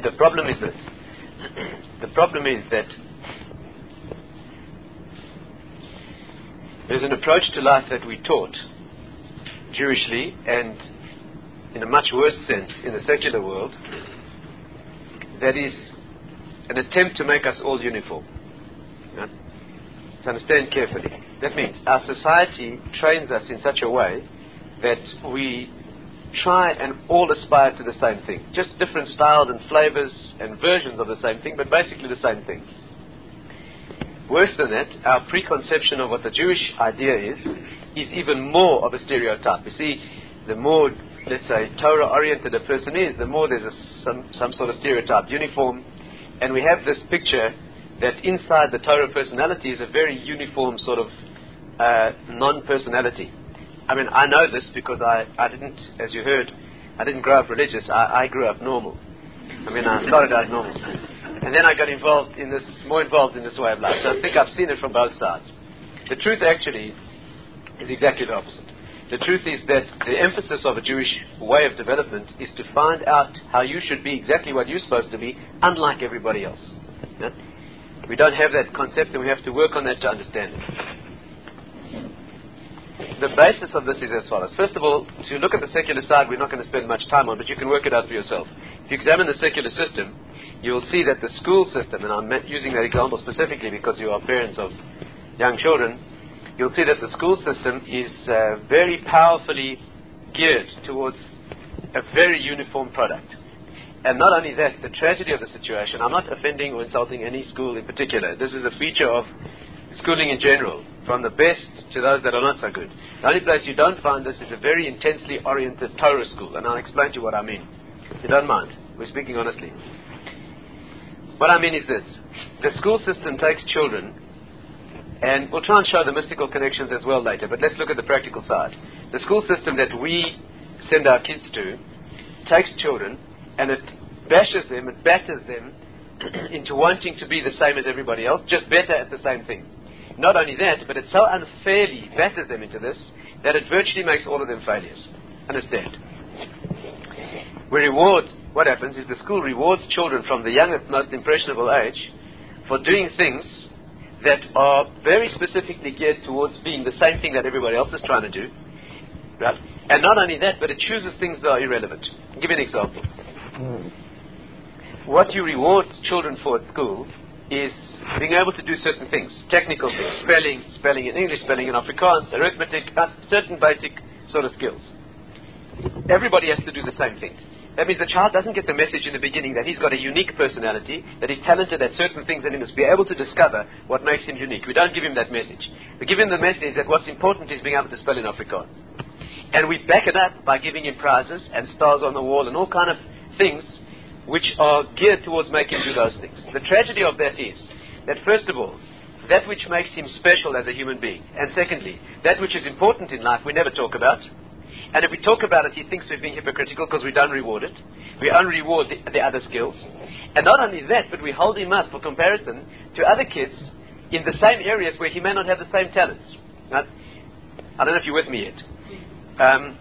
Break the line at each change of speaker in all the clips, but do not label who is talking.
the problem is this. The problem is that there's an approach to life that we taught Jewishly, and in a much worse sense in the secular world, that is an attempt to make us all uniform. To understand carefully. That means our society trains us in such a way that we try and all aspire to the same thing. Just different styles and flavors and versions of the same thing, but basically the same thing. Worse than that, our preconception of what the Jewish idea is even more of a stereotype. You see, the more, let's say, Torah-oriented a person is, the more there's some sort of stereotype, uniform, and we have this picture that inside the Torah personality is a very uniform sort of non-personality. I mean, I know this because I didn't, as you heard, I didn't grow up religious. I grew up normal. I mean, I started out normal. And then I got more involved in this way of life. So I think I've seen it from both sides. The truth actually is exactly the opposite. The truth is that the emphasis of a Jewish way of development is to find out how you should be exactly what you're supposed to be, unlike everybody else. Yeah? We don't have that concept, and we have to work on that to understand it. The basis of this is as follows. First of all, to look at the secular side, we're not going to spend much time on, but you can work it out for yourself. If you examine the secular system, you will see that the school system, and I'm using that example specifically because you are parents of young children, you'll see that the school system is very powerfully geared towards a very uniform product. And not only that, the tragedy of the situation, I'm not offending or insulting any school in particular. This is a feature of schooling in general, from the best to those that are not so good. The only place you don't find this is a very intensely oriented Torah school, and I'll explain to you what I mean. If you don't mind, we're speaking honestly. What I mean is this. The school system takes children, and we'll try and show the mystical connections as well later, but let's look at the practical side. The school system that we send our kids to takes children, and it bashes them, it batters them into wanting to be the same as everybody else, just better at the same thing. Not only that, but it so unfairly batters them into this that it virtually makes all of them failures. Understand? What happens is the school rewards children from the youngest, most impressionable age for doing things that are very specifically geared towards being the same thing that everybody else is trying to do. Right? And not only that, but it chooses things that are irrelevant. I'll give you an example. What you reward children for at school is being able to do certain things, technical things, spelling in English, spelling in Afrikaans, arithmetic, certain basic sort of skills. Everybody has to do the same thing. That means the child doesn't get the message in the beginning that he's got a unique personality, that he's talented at certain things, and he must be able to discover what makes him unique. We don't give him that message. We give him the message that what's important is being able to spell in Afrikaans. And we back it up by giving him prizes and stars on the wall and all kind of things which are geared towards making him do those things. The tragedy of that is that, first of all, that which makes him special as a human being, and secondly, that which is important in life we never talk about. And if we talk about it, he thinks we're being hypocritical because we don't reward it. We only reward the other skills. And not only that, but we hold him up for comparison to other kids in the same areas where he may not have the same talents. Right? I don't know if you're with me yet.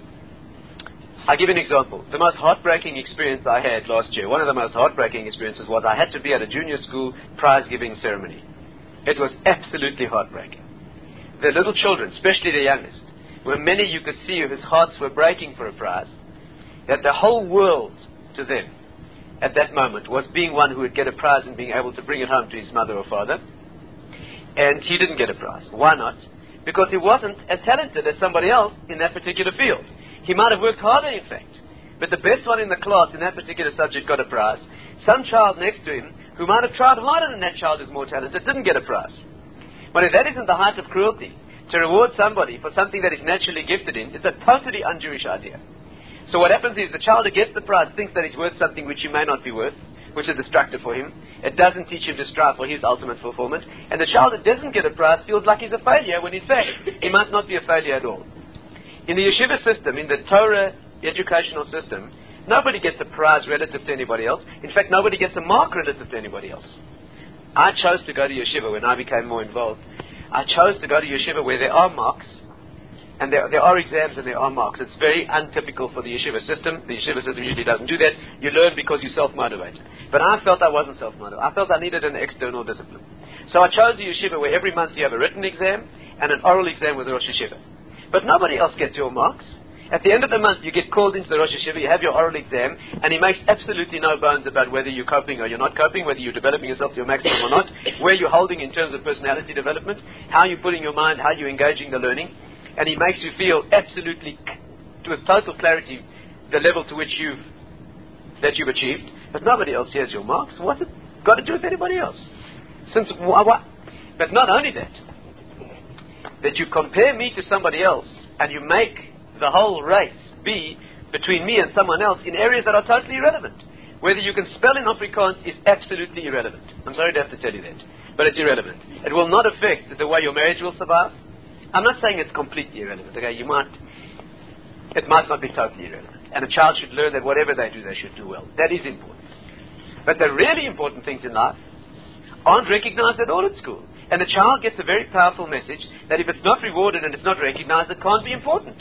I'll give you an example. The most heartbreaking experience I had last year, one of the most heartbreaking experiences was I had to be at a junior school prize-giving ceremony. It was absolutely heartbreaking. The little children, especially the youngest, were many you could see whose hearts were breaking for a prize, that the whole world to them at that moment was being one who would get a prize and being able to bring it home to his mother or father. And he didn't get a prize. Why not? Because he wasn't as talented as somebody else in that particular field. He might have worked harder, in fact. But the best one in the class in that particular subject got a prize. Some child next to him, who might have tried harder than that child who's more talented, didn't get a prize. But if that isn't the height of cruelty, to reward somebody for something that is naturally gifted in, it's a totally un-Jewish idea. So what happens is the child who gets the prize thinks that he's worth something which he may not be worth, which is destructive for him. It doesn't teach him to strive for his ultimate fulfillment. And the child that doesn't get a prize feels like he's a failure, when in fact, he must not be a failure at all. In the yeshiva system, in the Torah educational system, nobody gets a prize relative to anybody else. In fact, nobody gets a mark relative to anybody else. I chose to go to yeshiva when I became more involved. I chose to go to yeshiva where there are marks, And there are exams and there are marks. It's very untypical for the yeshiva system. The yeshiva system usually doesn't do that. You learn because you self-motivate. But I felt I wasn't self-motivated. I felt I needed an external discipline. So I chose a yeshiva where every month you have a written exam and an oral exam with the Rosh Yeshiva. But nobody else gets your marks. At the end of the month, you get called into the Rosh Yeshiva, you have your oral exam, and he makes absolutely no bones about whether you're coping or you're not coping, whether you're developing yourself to your maximum or not, where you're holding in terms of personality development, how you're putting your mind, how you're engaging the learning. And he makes you feel absolutely, with total clarity, the level to which you've achieved. But nobody else hears your marks. What's it got to do with anybody else? But not only that you compare me to somebody else and you make the whole race be between me and someone else in areas that are totally irrelevant. Whether you can spell in Afrikaans is absolutely irrelevant. I'm sorry to have to tell you that, but it's irrelevant. It will not affect the way your marriage will survive. I'm not saying it's completely irrelevant. Okay, it might not be totally irrelevant. And a child should learn that whatever they do, they should do well. That is important. But the really important things in life aren't recognized at all at school. And the child gets a very powerful message that if it's not rewarded and it's not recognized, it can't be important.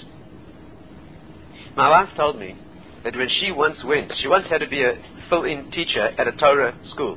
My wife told me that when she once had to be a fill-in teacher at a Torah school,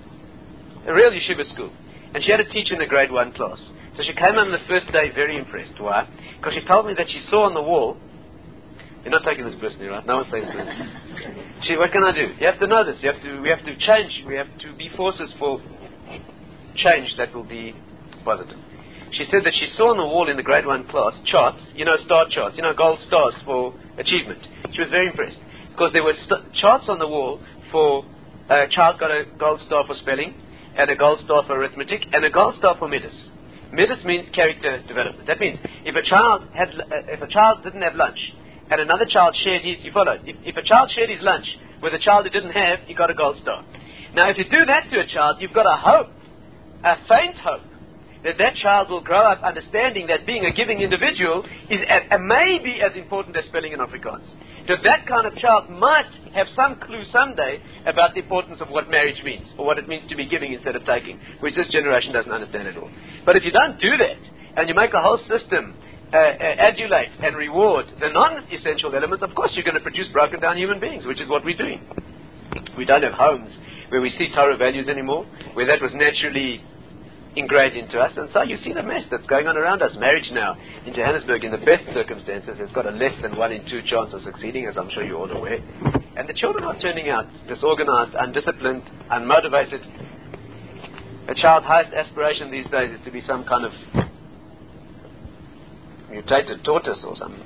a real yeshiva school, and she had to teach in a grade 1 class. So she came on the first day very impressed. Why? Because she told me that she saw on the wall, you're not taking this personally, right? No one says this. What can I do? You have to know this. We have to change. We have to be forces for change that will be positive. She said that she saw on the wall in the grade 1 class charts, star charts, gold stars for achievement. She was very impressed because there were charts on the wall for a child got a gold star for spelling and a gold star for arithmetic and a gold star for midas. Midas means character development. That means if a child didn't have lunch and another child shared his, you followed. If a child shared his lunch with a child who didn't have, he got a gold star. Now if you do that to a child, you've got a hope, a faint hope, that child will grow up understanding that being a giving individual is maybe as important as spelling in Afrikaans. That kind of child might have some clue someday about the importance of what marriage means, or what it means to be giving instead of taking, which this generation doesn't understand at all. But if you don't do that, and you make a whole system adulate and reward the non-essential elements, of course you're going to produce broken down human beings, which is what we're doing. We don't have homes where we see Torah values anymore, where that was naturally ingrained into us, and so you see the mess that's going on around us. Marriage now in Johannesburg, in the best circumstances, has got a less than 1 in 2 chance of succeeding, as I'm sure you're all aware. And the children are turning out disorganized, undisciplined, unmotivated. A child's highest aspiration these days is to be some kind of mutated tortoise or something.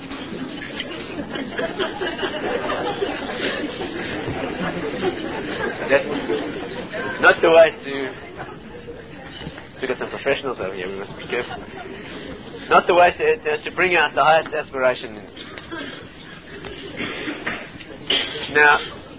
That's not the way to... We've got some professionals over here, we must be careful. Not the way to bring out the highest aspiration. Now,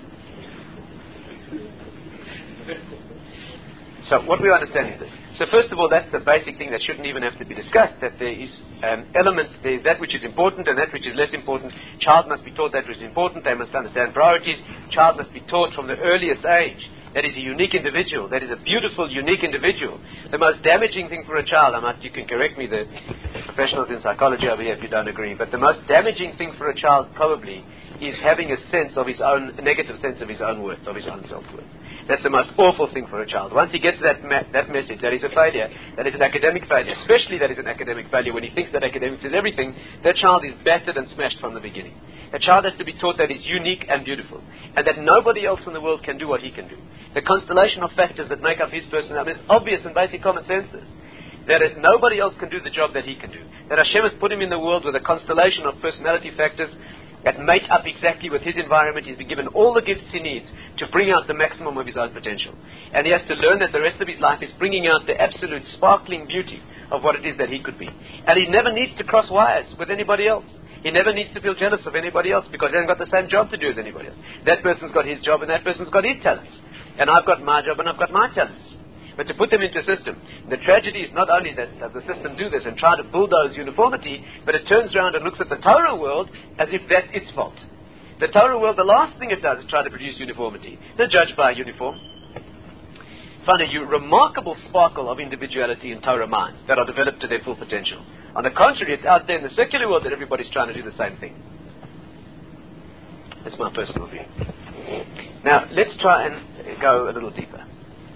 so what we understand is this. So first of all, that's the basic thing that shouldn't even have to be discussed, that there is elements, there is that which is important and that which is less important. Child must be taught that which is important, they must understand priorities. Child must be taught from the earliest age that is a unique individual, that is a beautiful, unique individual. The most damaging thing for a child, you can correct me, the professionals in psychology over here if you don't agree, but the most damaging thing for a child probably is having a negative sense of his own worth, of his own self-worth. That's the most awful thing for a child. Once he gets that message, that is a failure, that is an academic failure, especially that is an academic failure when he thinks that academics is everything, that child is battered and smashed from the beginning. A child has to be taught that he's unique and beautiful, and that nobody else in the world can do what he can do. The constellation of factors that make up his personality, obvious and basic common sense is that nobody else can do the job that he can do. That Hashem has put him in the world with a constellation of personality factors that mate up exactly with his environment. He's been given all the gifts he needs to bring out the maximum of his own potential. And he has to learn that the rest of his life is bringing out the absolute sparkling beauty of what it is that he could be. And he never needs to cross wires with anybody else. He never needs to feel jealous of anybody else because he hasn't got the same job to do as anybody else. That person's got his job and that person's got his talents. And I've got my job and I've got my talents. But to put them into a system, the tragedy is not only that the system do this and try to bulldoze uniformity, but it turns around and looks at the Torah world as if that's its fault. The Torah world, the last thing it does is try to produce uniformity. They're judged by a uniform. find a remarkable sparkle of individuality in Torah minds that are developed to their full potential. On the contrary, it's out there in the secular world that everybody's trying to do the same thing. That's my personal view. Now, let's try and go a little deeper.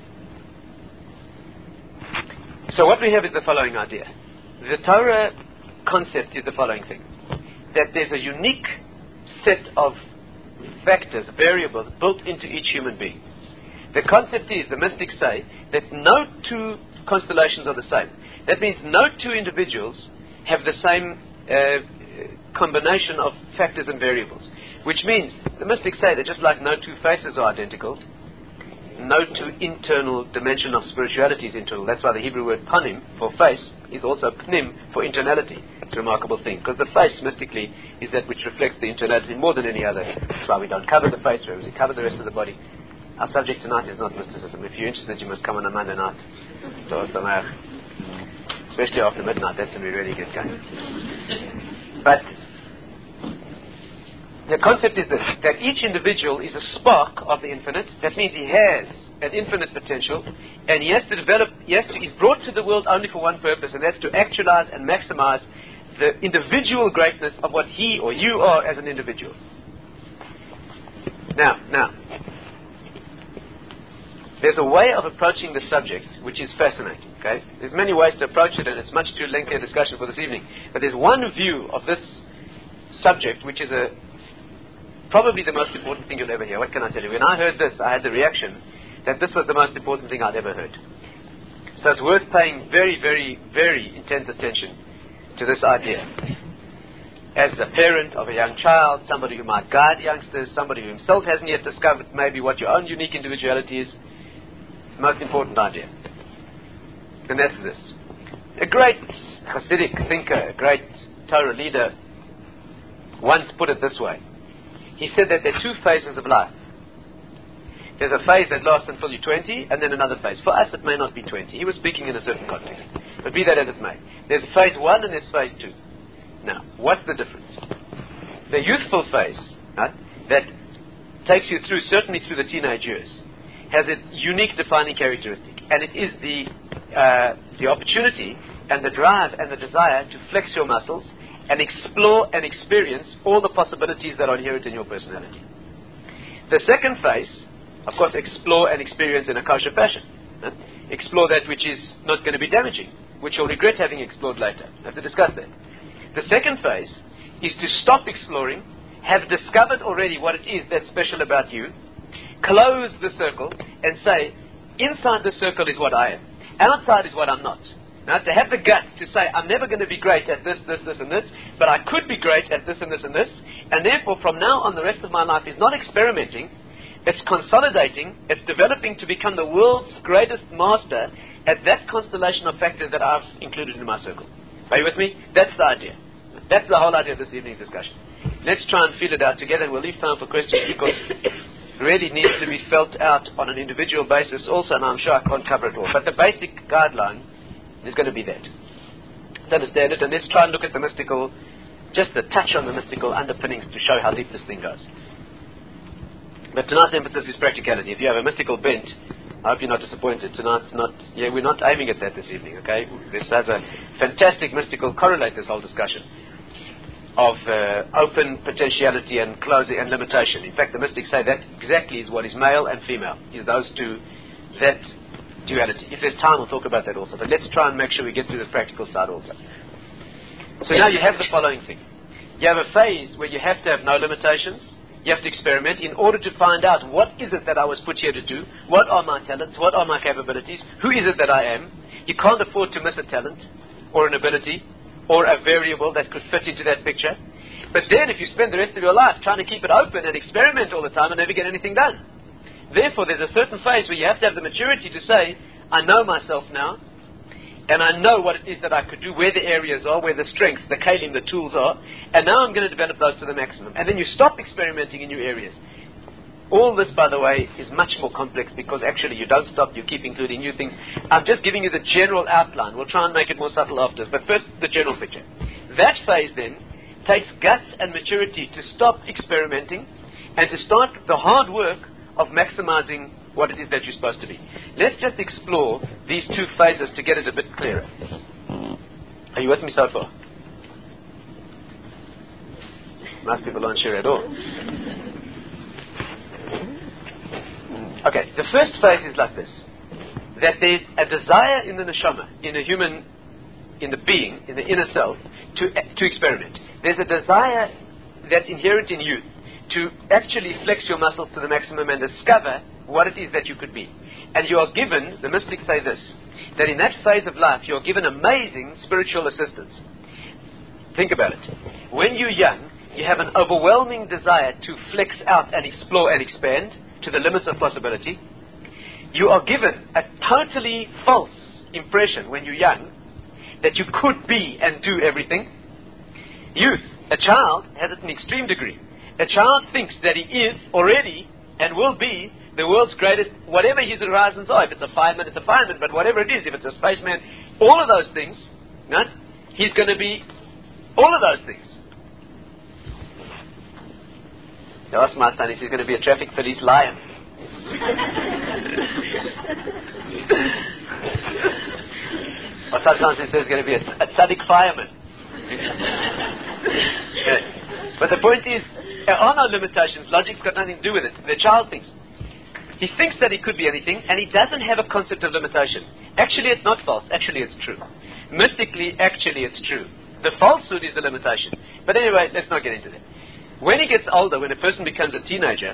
So what we have is the following idea. The Torah concept is the following thing. That there's a unique set of factors, variables, built into each human being. The concept is, the mystics say, that no two constellations are the same. That means no two individuals have the same combination of factors and variables. Which means, the mystics say that just like no two faces are identical, no two internal dimension of spirituality is internal. That's why the Hebrew word panim for face is also pnim for internality. It's a remarkable thing, because the face mystically is that which reflects the internality more than any other. That's why we don't cover the face, we cover the rest of the body. Our subject tonight is not mysticism. If you're interested, you must come on a Monday night. Especially after midnight, that's when we really get going. But the concept is this, that each individual is a spark of the infinite. That means he has an infinite potential, and he has to develop, he's brought to the world only for one purpose, and that's to actualize and maximize the individual greatness of what he or you are as an individual. Now, there's a way of approaching the subject which is fascinating, okay? There's many ways to approach it, and it's much too lengthy a discussion for this evening. But there's one view of this subject which is probably the most important thing you'll ever hear. What can I tell you? When I heard this, I had the reaction that this was the most important thing I'd ever heard. So it's worth paying very, very, very intense attention to this idea. As a parent of a young child, somebody who might guide youngsters, somebody who himself hasn't yet discovered maybe what your own unique individuality is, the most important idea. And that's this. A great Hasidic thinker, a great Torah leader, once put it this way. He said that there are two phases of life. There's a phase that lasts until you're 20, and then another phase. For us, it may not be 20. He was speaking in a certain context. But be that as it may. There's phase 1 and there's phase 2. Now, what's the difference? The youthful phase, right, that takes you through, certainly through the teenage years, has a unique defining characteristic. And it is the opportunity and the drive and the desire to flex your muscles and explore and experience all the possibilities that are inherent in your personality. The second phase, of course, explore and experience in a kosher fashion. Explore that which is not going to be damaging, which you'll regret having explored later. I have to discuss that. The second phase is to stop exploring, have discovered already what it is that's special about you, close the circle and say, inside the circle is what I am. Outside is what I'm not. Now, to have the guts to say, I'm never going to be great at this, this, this, and this, but I could be great at this and this and this, and therefore from now on the rest of my life is not experimenting, it's consolidating, it's developing to become the world's greatest master at that constellation of factors that I've included in my circle. Are you with me? That's the idea. That's the whole idea of this evening's discussion. Let's try and feel it out together, and we'll leave time for questions because it really needs to be felt out on an individual basis also, and I'm sure I can't cover it all. But the basic guideline is going to be that. To understand it, and let's try and look at the mystical, just a touch on the mystical underpinnings to show how deep this thing goes. But tonight's emphasis is practicality. If you have a mystical bent, I hope you're not disappointed. Tonight's not, we're not aiming at that this evening, okay? This has a fantastic mystical correlate, this whole discussion of open potentiality and closing and limitation. In fact, the mystics say that exactly is what is male and female, is those two, that duality. If there's time, we'll talk about that also. But let's try and make sure we get to the practical side also. So now you have the following thing. You have a phase where you have to have no limitations. You have to experiment in order to find out what is it that I was put here to do, what are my talents, what are my capabilities, who is it that I am. You can't afford to miss a talent or an ability or a variable that could fit into that picture. But then if you spend the rest of your life trying to keep it open and experiment all the time and never get anything done. Therefore, there's a certain phase where you have to have the maturity to say, I know myself now, and I know what it is that I could do, where the areas are, where the strengths, the kalim, the tools are, and now I'm going to develop those to the maximum. And then you stop experimenting in new areas. All this, by the way, is much more complex because actually you don't stop, you keep including new things. I'm just giving you the general outline. We'll try and make it more subtle after, but first the general picture. That phase then takes guts and maturity to stop experimenting and to start the hard work of maximizing what it is that you're supposed to be. Let's just explore these two phases to get it a bit clearer. Are you with me so far? Most people aren't sure at all. Okay, the first phase is like this. That there's a desire in the neshama, in the human, in the being, in the inner self, to experiment. There's a desire that's inherent in youth to actually flex your muscles to the maximum and discover what it is that you could be. And you are given, the mystics say this, that in that phase of life you are given amazing spiritual assistance. Think about it. When you're young, you have an overwhelming desire to flex out and explore and expand to the limits of possibility. You are given a totally false impression when you're young that you could be and do everything. Youth, a child, has it in an extreme degree. A child thinks that he is already and will be the world's greatest, whatever his horizons are. If it's a fireman, it's a fireman, but whatever it is, if it's a spaceman, all of those things, right? He's going to be all of those things. I asked my son if he's going to be a traffic police lion. Or sometimes he says he's going to be a tzaddik fireman. But the point is, there are no limitations. Logic's got nothing to do with it. The child thinks. He thinks that he could be anything, and he doesn't have a concept of limitation. Actually, it's not false. Actually, it's true. Mystically, actually, it's true. The falsehood is the limitation. But anyway, let's not get into that. When he gets older, when a person becomes a teenager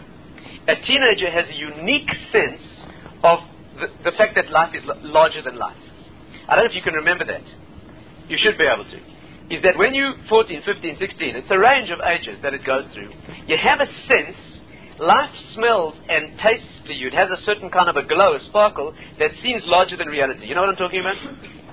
has a unique sense of the fact that life is larger than life. I don't know if you can remember that. You should be able to. Is that when you're 14, 15, 16, it's a range of ages that it goes through. You have a sense, life smells and tastes to you. It has a certain kind of a glow, a sparkle, that seems larger than reality. You know what I'm talking about?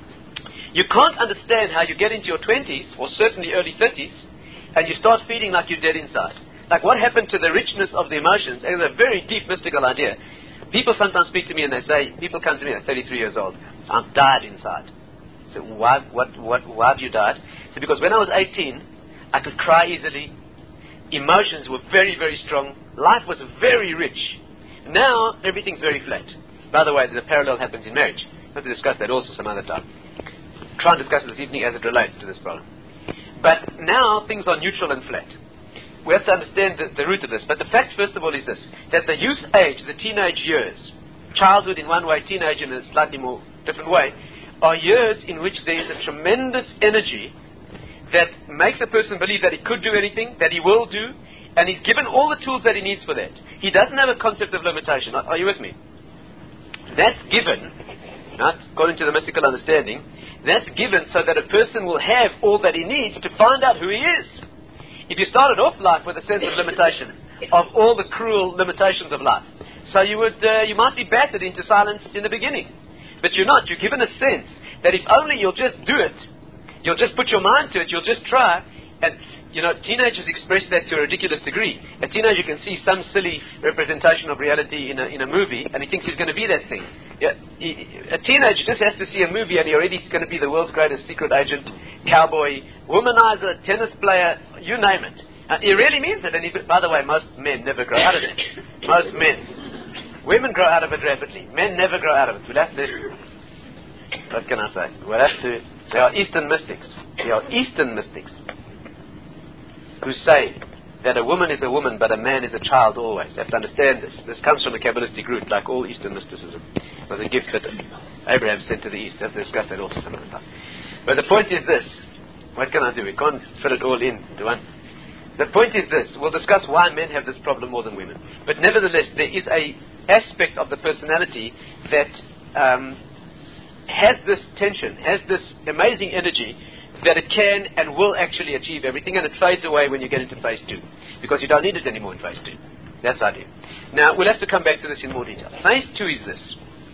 You can't understand how you get into your 20s, or certainly early 30s, and you start feeling like you're dead inside. Like what happened to the richness of the emotions? It's a very deep mystical idea. People sometimes speak to me and they say, people come to me, they're 33 years old, I'm died inside. So why have you died? So because when I was 18, I could cry easily. Emotions were very, very strong. Life was very rich. Now, everything's very flat. By the way, the parallel happens in marriage. We'll have to discuss that also some other time. Try and discuss it this evening as it relates to this problem. But now, things are neutral and flat. We have to understand the root of this. But the fact, first of all, is this, that the youth age, the teenage years, childhood in one way, teenage in a slightly more different way, are years in which there is a tremendous energy that makes a person believe that he could do anything, that he will do, and he's given all the tools that he needs for that. He doesn't have a concept of limitation. Are you with me? That's given, right, according to the mystical understanding, that's given so that a person will have all that he needs to find out who he is. If you started off life with a sense of limitation, of all the cruel limitations of life, so you might be battered into silence in the beginning. But you're not. You're given a sense that if only you'll just do it, you'll just put your mind to it, you'll just try. And, teenagers express that to a ridiculous degree. A teenager can see some silly representation of reality in a movie, and he thinks he's going to be that thing. Yeah, a teenager just has to see a movie, and he already is going to be the world's greatest secret agent, cowboy, womanizer, tennis player, you name it. He really means it. And by the way, most men never grow out of it. Most men. Women grow out of it rapidly. Men never grow out of it. We'll have to... What can I say? We'll have to... There are Eastern mystics. There are Eastern mystics who say that a woman is a woman, but a man is a child always. You have to understand this. This comes from the Kabbalistic root, like all Eastern mysticism. It was a gift that Abraham sent to the East. We have to discuss that also some other time. But the point is this. What can I do? We can't fit it all in to one. The point is this. We'll discuss why men have this problem more than women. But nevertheless, there is a aspect of the personality that has this tension, has this amazing energy that it can and will actually achieve everything, and it fades away when you get into phase 2, because you don't need it anymore in phase 2. That's the idea. Now, we'll have to come back to this in more detail. Phase 2 is this,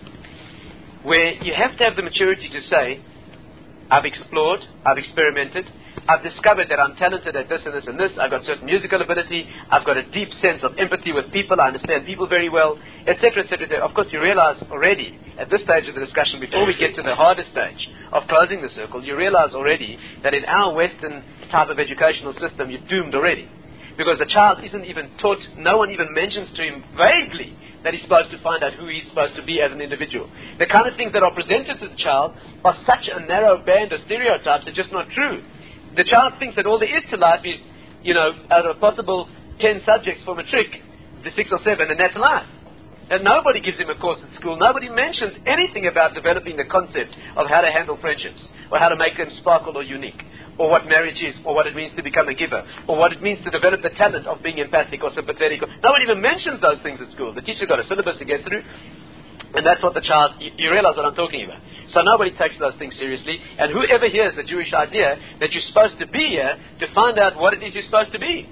where you have to have the maturity to say, I've explored, I've experimented, I've discovered that I'm talented at this and this and this, I've got certain musical ability, I've got a deep sense of empathy with people, I understand people very well, etc., etc. Of course, you realize already, at this stage of the discussion, before we get to the harder stage of closing the circle, you realize already that in our Western type of educational system, you're doomed already. Because the child isn't even taught, no one even mentions to him vaguely that he's supposed to find out who he's supposed to be as an individual. The kind of things that are presented to the child are such a narrow band of stereotypes, they're just not true. The child thinks that all there is to life is, out of a possible 10 subjects for matric, the 6 or 7, and that's life. And nobody gives him a course at school. Nobody mentions anything about developing the concept of how to handle friendships, or how to make them sparkle or unique, or what marriage is, or what it means to become a giver, or what it means to develop the talent of being empathic or sympathetic. Nobody even mentions those things at school. The teacher's got a syllabus to get through, and that's what the child, you realize what I'm talking about. So nobody takes those things seriously, and whoever hears the Jewish idea that you're supposed to be here to find out what it is you're supposed to be.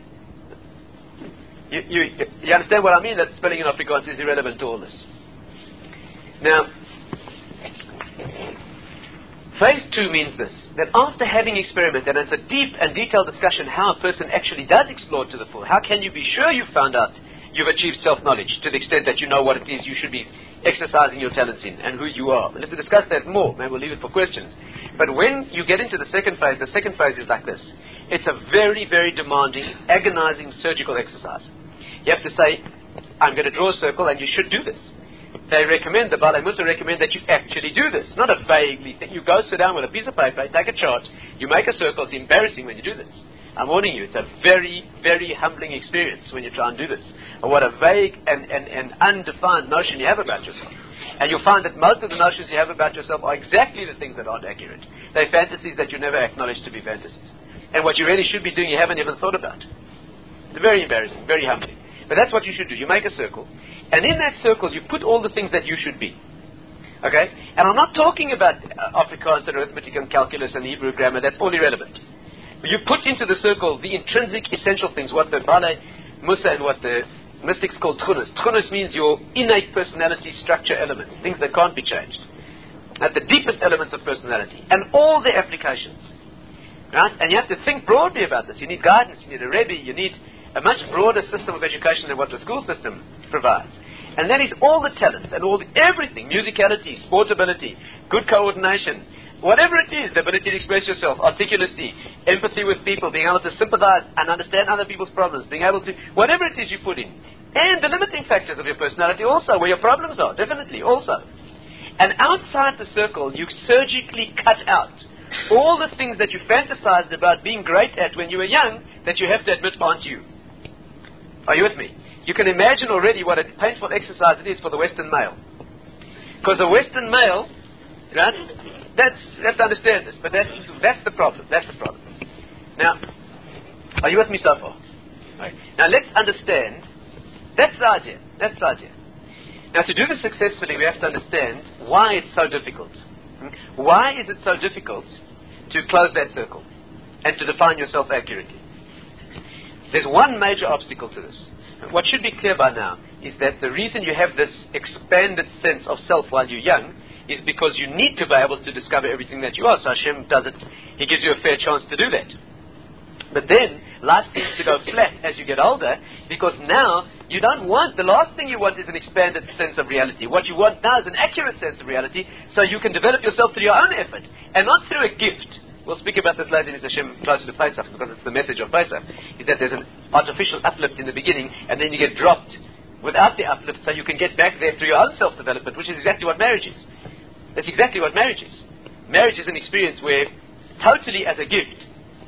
You understand what I mean? That spelling in Afrikaans is irrelevant to all this. Now, phase 2 means this, that after having experimented, and it's a deep and detailed discussion how a person actually does explore to the full, how can you be sure you've found out you've achieved self-knowledge to the extent that you know what it is you should be exercising your talents in and who you are. And let's discuss that more. Maybe we'll leave it for questions. But when you get into the second phase is like this. It's a very, very demanding, agonizing surgical exercise. You have to say, I'm going to draw a circle and you should do this. They recommend, the Balei Musa recommend that you actually do this. Not a vaguely thing. You go sit down with a piece of paper, take a chart, you make a circle. It's embarrassing when you do this. I'm warning you, it's a very, very humbling experience when you try and do this. Or what a vague and undefined notion you have about yourself. And you'll find that most of the notions you have about yourself are exactly the things that aren't accurate. They're fantasies that you never acknowledge to be fantasies. And what you really should be doing, you haven't even thought about. It's very embarrassing, very humbling. But that's what you should do. You make a circle. And in that circle, you put all the things that you should be. Okay? And I'm not talking about Afrikaans and arithmetic and calculus and Hebrew grammar. That's all irrelevant. But you put into the circle the intrinsic, essential things, what the Balei Musa and what the mystics call tchunas. Tchunas means your innate personality structure elements, things that can't be changed. At the deepest elements of personality. And all the applications. Right? And you have to think broadly about this. You need guidance. You need a Rebbe. You need a much broader system of education than what the school system provides. And that is all the talents and everything, musicality, sportability, good coordination, whatever it is, the ability to express yourself, articulacy, empathy with people, being able to sympathize and understand other people's problems, being able to, whatever it is you put in. And the limiting factors of your personality also, where your problems are, definitely, also. And outside the circle, you surgically cut out all the things that you fantasized about being great at when you were young that you have to admit aren't you. Are you with me? You can imagine already what a painful exercise it is for the Western male. Because the Western male, right, let's understand this, but that's the problem. That's the problem. Now, are you with me so far? Right. Now let's understand, that's the idea. That's the idea. Now to do this successfully, we have to understand why it's so difficult. Why is it so difficult to close that circle and to define yourself accurately? There's one major obstacle to this. What should be clear by now is that the reason you have this expanded sense of self while you're young is because you need to be able to discover everything that you are. So Hashem does it. He gives you a fair chance to do that. But then, life seems to go flat as you get older, because now you don't want, the last thing you want is an expanded sense of reality. What you want now is an accurate sense of reality, so you can develop yourself through your own effort, and not through a gift. We'll speak about this later in Hashem closer to Pesach, because it's the message of Pesach, is that there's an artificial uplift in the beginning, and then you get dropped without the uplift, so you can get back there through your own self-development, which is exactly what marriage is. That's exactly what marriage is. Marriage is an experience where, totally as a gift,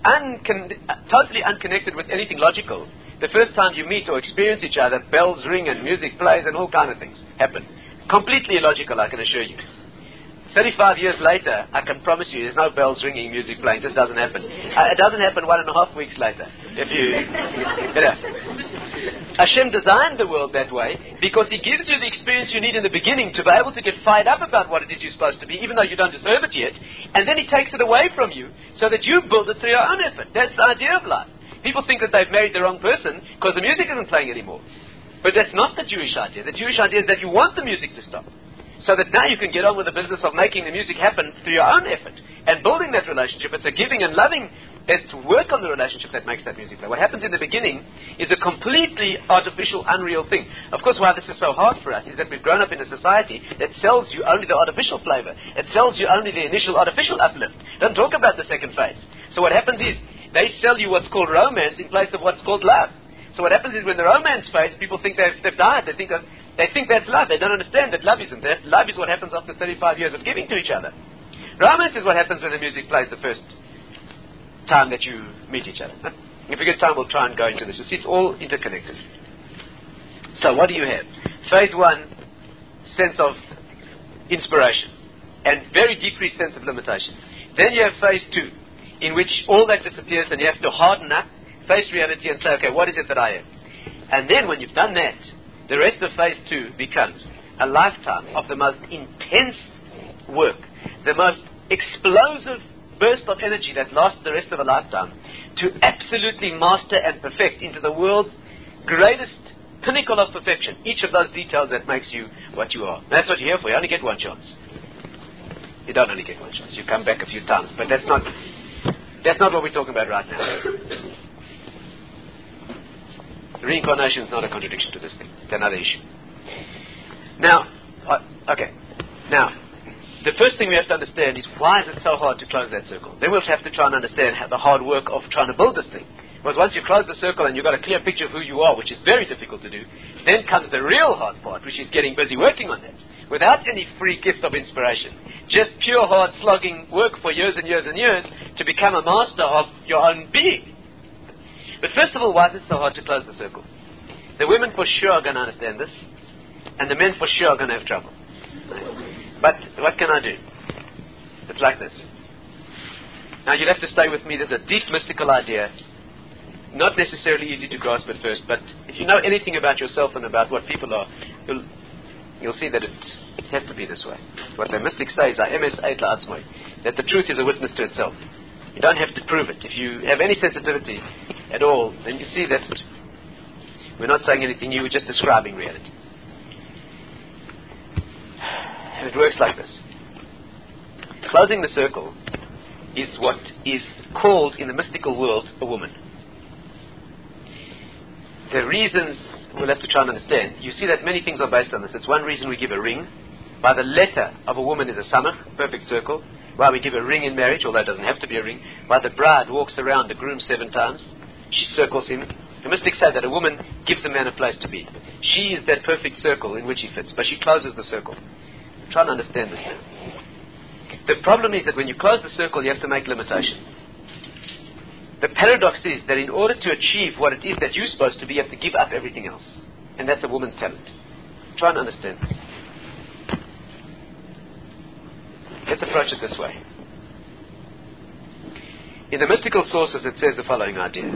totally unconnected with anything logical, the first time you meet or experience each other, bells ring and music plays and all kinds of things happen. Completely illogical, I can assure you. 35 years later, I can promise you, there's no bells ringing, music playing. It just doesn't happen. It doesn't happen 1.5 weeks later. Hashem designed the world that way because He gives you the experience you need in the beginning to be able to get fired up about what it is you're supposed to be, even though you don't deserve it yet. And then He takes it away from you so that you build it through your own effort. That's the idea of life. People think that they've married the wrong person because the music isn't playing anymore. But that's not the Jewish idea. The Jewish idea is that you want the music to stop, so that now you can get on with the business of making the music happen through your own effort and building that relationship. It's a giving and loving, it's work on the relationship that makes that music play. What happens in the beginning is a completely artificial, unreal thing. Of course, why this is so hard for us is that we've grown up in a society that sells you only the artificial flavor. It sells you only the initial artificial uplift. It doesn't talk about the second phase. So what happens is, they sell you what's called romance in place of what's called love. So what happens is when the romance phase, people think they've died. They think that They think that's love. They don't understand that love isn't that. Love is what happens after 35 years of giving to each other. Romance is what happens when the music plays the first time that you meet each other. If we get time, we'll try and go into this. You see, it's all interconnected. So what do you have? Phase 1, sense of inspiration and very decreased sense of limitation. Then you have phase 2, in which all that disappears and you have to harden up, face reality and say, okay, what is it that I am? And then when you've done that, the rest of phase 2 becomes a lifetime of the most intense work, the most explosive burst of energy that lasts the rest of a lifetime, to absolutely master and perfect into the world's greatest pinnacle of perfection each of those details that makes you what you are. That's what you're here for. You only get one chance. You don't only get one chance. You come back a few times, but that's not what we're talking about right now. Reincarnation is not a contradiction to this thing. It's another issue. Now, the first thing we have to understand is, why is it so hard to close that circle? Then we'll have to try and understand the hard work of trying to build this thing. Because once you close the circle and you've got a clear picture of who you are, which is very difficult to do, then comes the real hard part, which is getting busy working on that. Without any free gift of inspiration. Just pure hard slogging work for years and years and years to become a master of your own being. But first of all, why is it so hard to close the circle? The women for sure are going to understand this, and the men for sure are going to have trouble. But what can I do? It's like this. Now you'll have to stay with me. There's a deep mystical idea, not necessarily easy to grasp at first, but if you know anything about yourself and about what people are, you'll see that it has to be this way. What the mystics say is that the truth is a witness to itself. You don't have to prove it. If you have any sensitivity at all, then you see that we're not saying anything new, we're just describing reality. And it works like this. Closing the circle is what is called in the mystical world a woman. The reasons we'll have to try and understand. You see that many things are based on this. It's one reason we give a ring. By the letter of a woman is a samach, perfect circle. Why we give a ring in marriage, although it doesn't have to be a ring. Why the bride walks around the groom 7 times. She circles him. The mystics say that a woman gives a man a place to be. She is that perfect circle in which he fits, but she closes the circle. Try and understand this now. The problem is that when you close the circle, you have to make limitation. The paradox is that in order to achieve what it is that you're supposed to be, you have to give up everything else. And that's a woman's talent. Try and understand this. Let's approach it this way. In the mystical sources, it says the following idea.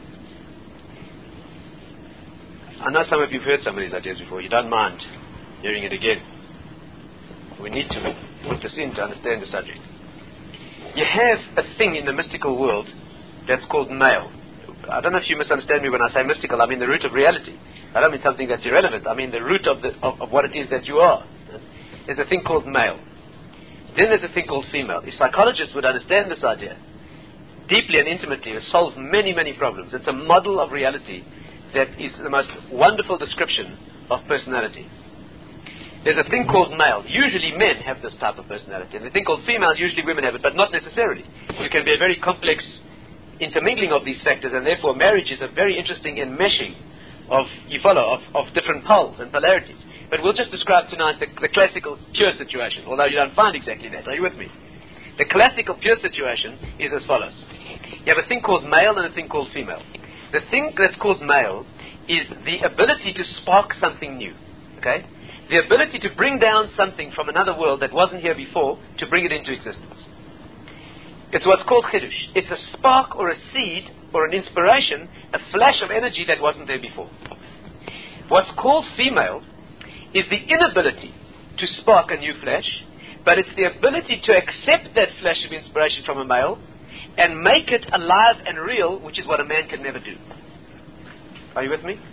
I know some of you have heard some of these ideas before. You don't mind hearing it again. We need to put this in to understand the subject. You have a thing in the mystical world that's called male. I don't know if you misunderstand me when I say mystical. I mean the root of reality. I don't mean something that's irrelevant. I mean the root of what it is that you are. There's a thing called male. Then there's a thing called female. If psychologists would understand this idea deeply and intimately, it solves many, many problems. It's a model of reality that is the most wonderful description of personality. There's a thing called male. Usually men have this type of personality. And the thing called female, usually women have it, but not necessarily. You can be a very complex intermingling of these factors, and therefore marriage is a very interesting enmeshing of different poles and polarities. But we'll just describe tonight the classical pure situation, although you don't find exactly that. Are you with me? The classical pure situation is as follows. You have a thing called male and a thing called female. The thing that's called male is the ability to spark something new. Okay? The ability to bring down something from another world that wasn't here before to bring it into existence. It's what's called chidush. It's a spark or a seed or an inspiration, a flash of energy that wasn't there before. What's called female is the inability to spark a new flash, but it's the ability to accept that flash of inspiration from a male and make it alive and real, which is what a man can never do. Are you with me?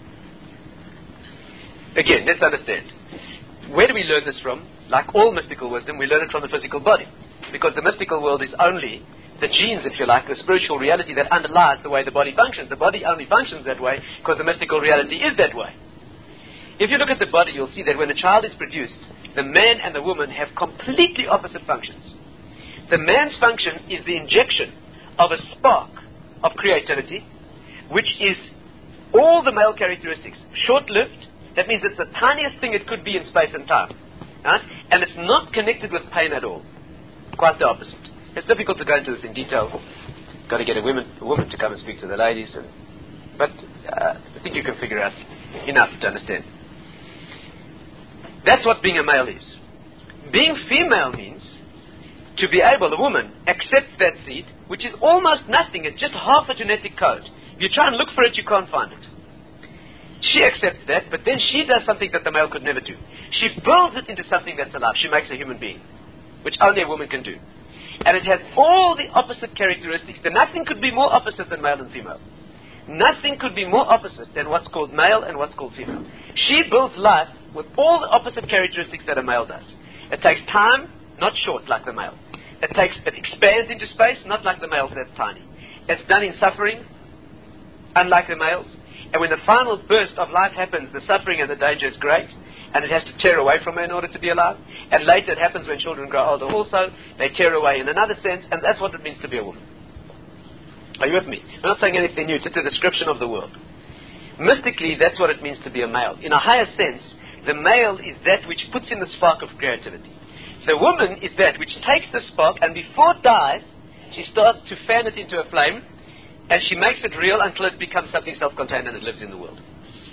Again, let's understand. Where do we learn this from? Like all mystical wisdom, we learn it from the physical body. Because the mystical world is only the genes, if you like, the spiritual reality that underlies the way the body functions. The body only functions that way because the mystical reality is that way. If you look at the body, you'll see that when a child is produced, the man and the woman have completely opposite functions. The man's function is the injection of a spark of creativity, which is all the male characteristics, short-lived, That means it's the tiniest thing it could be in space and time. Right? And it's not connected with pain at all. Quite the opposite. It's difficult to go into this in detail. Got to get a woman to come and speak to the ladies. But I think you can figure out enough to understand. That's what being a male is. Being female means to be able, a woman accepts that seed, which is almost nothing. It's just half a genetic code. If you try and look for it, you can't find it. She accepts that, but then she does something that the male could never do. She builds it into something that's alive. She makes a human being, which only a woman can do. And it has all the opposite characteristics. Nothing could be more opposite than male and female. Nothing could be more opposite than what's called male and what's called female. She builds life with all the opposite characteristics that a male does. It takes time, not short like the male. It expands into space, not like the males, that's tiny. It's done in suffering, unlike the males. And when the final burst of life happens, the suffering and the danger is great, and it has to tear away from her in order to be alive. And later it happens when children grow older also, they tear away in another sense, and that's what it means to be a woman. Are you with me? I'm not saying anything new, it's just a description of the world. Mystically, that's what it means to be a male. In a higher sense, the male is that which puts in the spark of creativity. The woman is that which takes the spark, and before it dies, she starts to fan it into a flame, and she makes it real until it becomes something self-contained and it lives in the world.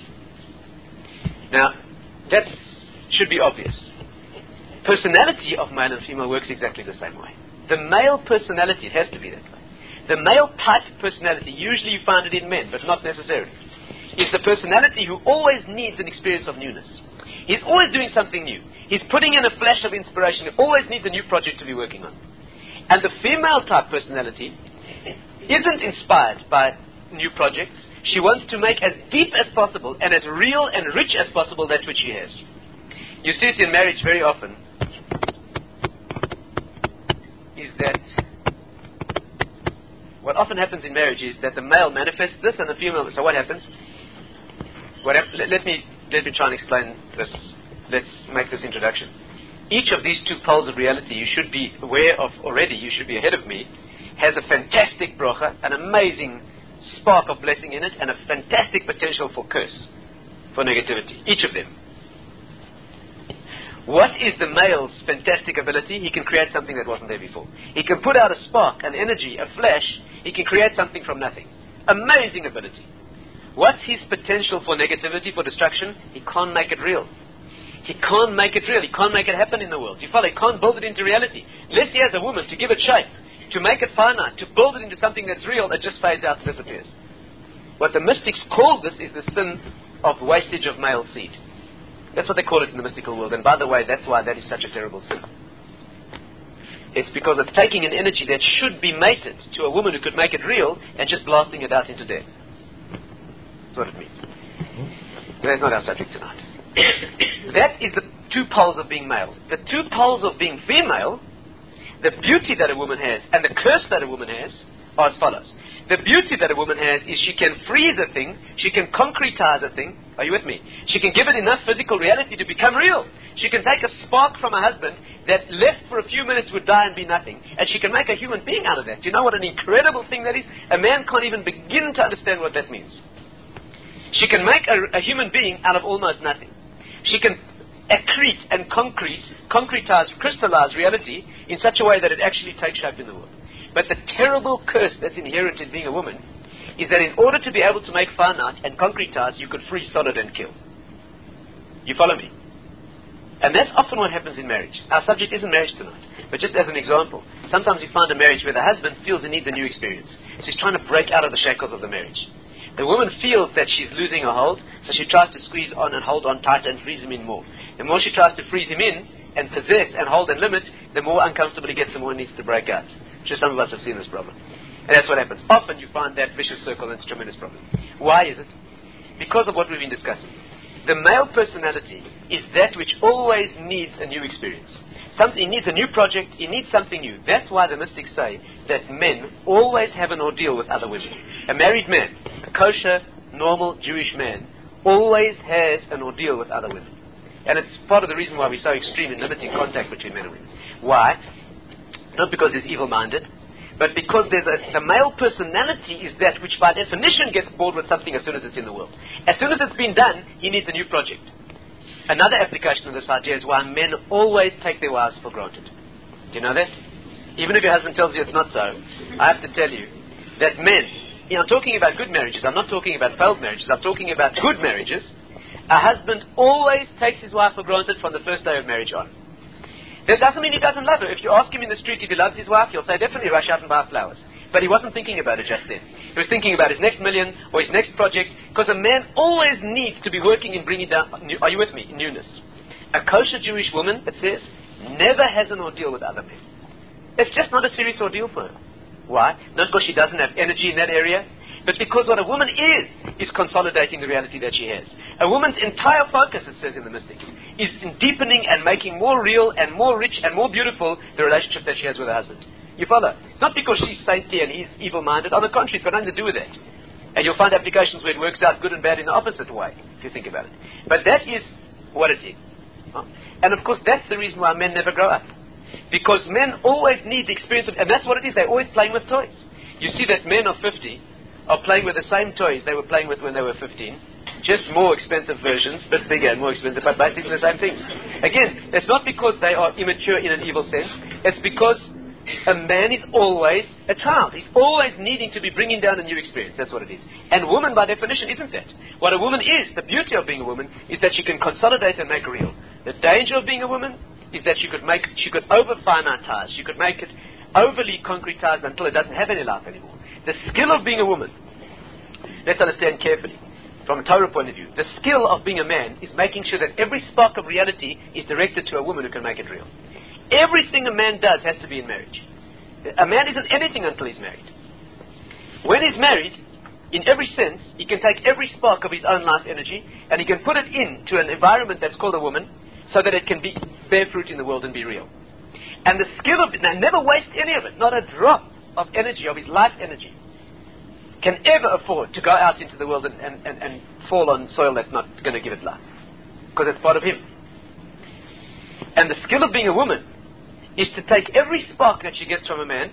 Now, that should be obvious. Personality of male and female works exactly the same way. The male personality, it has to be that way. The male type personality, usually you find it in men, but not necessarily, is the personality who always needs an experience of newness. He's always doing something new. He's putting in a flash of inspiration. He always needs a new project to be working on. And the female type personality isn't inspired by new projects. She wants to make as deep as possible and as real and rich as possible that which she has. You see it in marriage very often, is that what often happens in marriage is that the male manifests this and the female. So what happens? Let me try and explain this. Let's make this introduction. Each of these two poles of reality you should be aware of already, you should be ahead of me, has a fantastic bracha, an amazing spark of blessing in it, and a fantastic potential for curse, for negativity. Each of them. What is the male's fantastic ability? He can create something that wasn't there before. He can put out a spark, an energy, a flash. He can create something from nothing. Amazing ability. What's his potential for negativity, for destruction? He can't make it real. He can't make it real. He can't make it happen in the world. You follow? He can't build it into reality. Unless he has a woman to give it shape, to make it finite, to build it into something that's real, it just fades out and disappears. What the mystics call this is the sin of wastage of male seed. That's what they call it in the mystical world. And by the way, that's why that is such a terrible sin. It's because it's taking an energy that should be mated to a woman who could make it real and just blasting it out into death. That's what it means. That's not our subject tonight. That is the two poles of being male. The two poles of being female, the beauty that a woman has and the curse that a woman has are as follows. The beauty that a woman has is she can freeze a thing, she can concretize a thing. Are you with me? She can give it enough physical reality to become real. She can take a spark from a husband that left for a few minutes would die and be nothing, and she can make a human being out of that. Do you know what an incredible thing that is? A man can't even begin to understand what that means. She can make a human being out of almost nothing. She can accrete and concretize, crystallize reality in such a way that it actually takes shape in the world. But the terrible curse that's inherent in being a woman is that in order to be able to make finite and concretize, you could freeze solid and kill. You follow me? And that's often what happens in marriage. Our subject isn't marriage tonight, but just as an example, sometimes you find a marriage where the husband feels he needs a new experience. So he's trying to break out of the shackles of the marriage. The woman feels that she's losing her hold, so she tries to squeeze on and hold on tighter and freeze him in more. The more she tries to freeze him in and possess and hold and limit, the more uncomfortable he gets, the more he needs to break out. I'm sure some of us have seen this problem. And that's what happens. Often you find that vicious circle, and it's a tremendous problem. Why is it? Because of what we've been discussing. The male personality is that which always needs a new experience. He needs a new project, he needs something new. That's why the mystics say that men always have an ordeal with other women. A married man, a kosher, normal Jewish man, always has an ordeal with other women. And it's part of the reason why we're so extreme in limiting contact between men and women. Why? Not because he's evil-minded, But because the male personality is that which by definition gets bored with something as soon as it's in the world. As soon as it's been done, he needs a new project. Another application of this idea is why men always take their wives for granted. Do you know that? Even if your husband tells you it's not so, I have to tell you that men, I'm talking about good marriages, I'm not talking about failed marriages, I'm talking about good marriages. A husband always takes his wife for granted from the first day of marriage on. That doesn't mean he doesn't love her. If you ask him in the street if he loves his wife, he'll say, definitely rush out and buy flowers. But he wasn't thinking about it just then. He was thinking about his next million or his next project, because a man always needs to be working in bringing down, are you with me, newness. A kosher Jewish woman, it says, never has an ordeal with other men. It's just not a serious ordeal for her. Why? Not because she doesn't have energy in that area, but because what a woman is consolidating the reality that she has. A woman's entire focus, it says in the Mystics, is in deepening and making more real and more rich and more beautiful the relationship that she has with her husband. You follow? It's not because she's saintly and he's evil-minded. On the contrary, it's got nothing to do with that. And you'll find applications where it works out good and bad in the opposite way, if you think about it. But that is what it is. And of course, that's the reason why men never grow up. Because men always need the experience of, and that's what it is, they're always playing with toys. You see that men of 50 are playing with the same toys they were playing with when they were 15, just more expensive versions, but bigger and more expensive, but basically the same things. Again, it's not because they are immature in an evil sense, it's because a man is always a child. He's always needing to be bringing down a new experience. That's what it is. And woman, by definition, isn't that. What a woman is, the beauty of being a woman, is that she can consolidate and make real. The danger of being a woman is that she could over-finitize, she could make it overly concretized until it doesn't have any life anymore. The skill of being a woman, let's understand carefully, from a Torah point of view, the skill of being a man is making sure that every spark of reality is directed to a woman who can make it real. Everything a man does has to be in marriage. A man isn't anything until he's married. When he's married, in every sense, he can take every spark of his own life energy and he can put it into an environment that's called a woman so that it can bear fruit in the world and be real. And the skill of it, now never waste any of it, not a drop of energy, of his life energy, can ever afford to go out into the world and fall on soil that's not going to give it life. Because it's part of him. And the skill of being a woman is to take every spark that she gets from a man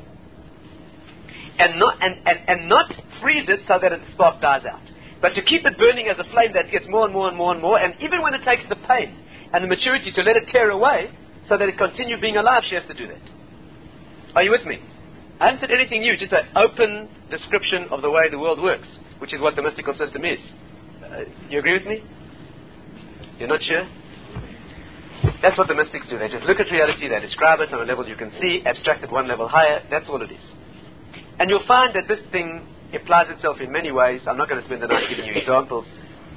and not freeze it so that the spark dies out, but to keep it burning as a flame that gets more and more and more and more, and even when it takes the pain and the maturity to let it tear away so that it continues being alive, she has to do that. Are you with me? I haven't said anything new, just an open description of the way the world works, which is what the mystical system is. You agree with me? You're not sure? That's what the mystics do. They just look at reality, they describe it on a level you can see, abstract it one level higher. That's all it is. And you'll find that this thing applies itself in many ways. I'm not going to spend the night giving you examples.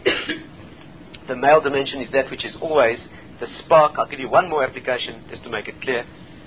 The male dimension is that which is always the spark. I'll give you one more application just to make it clear.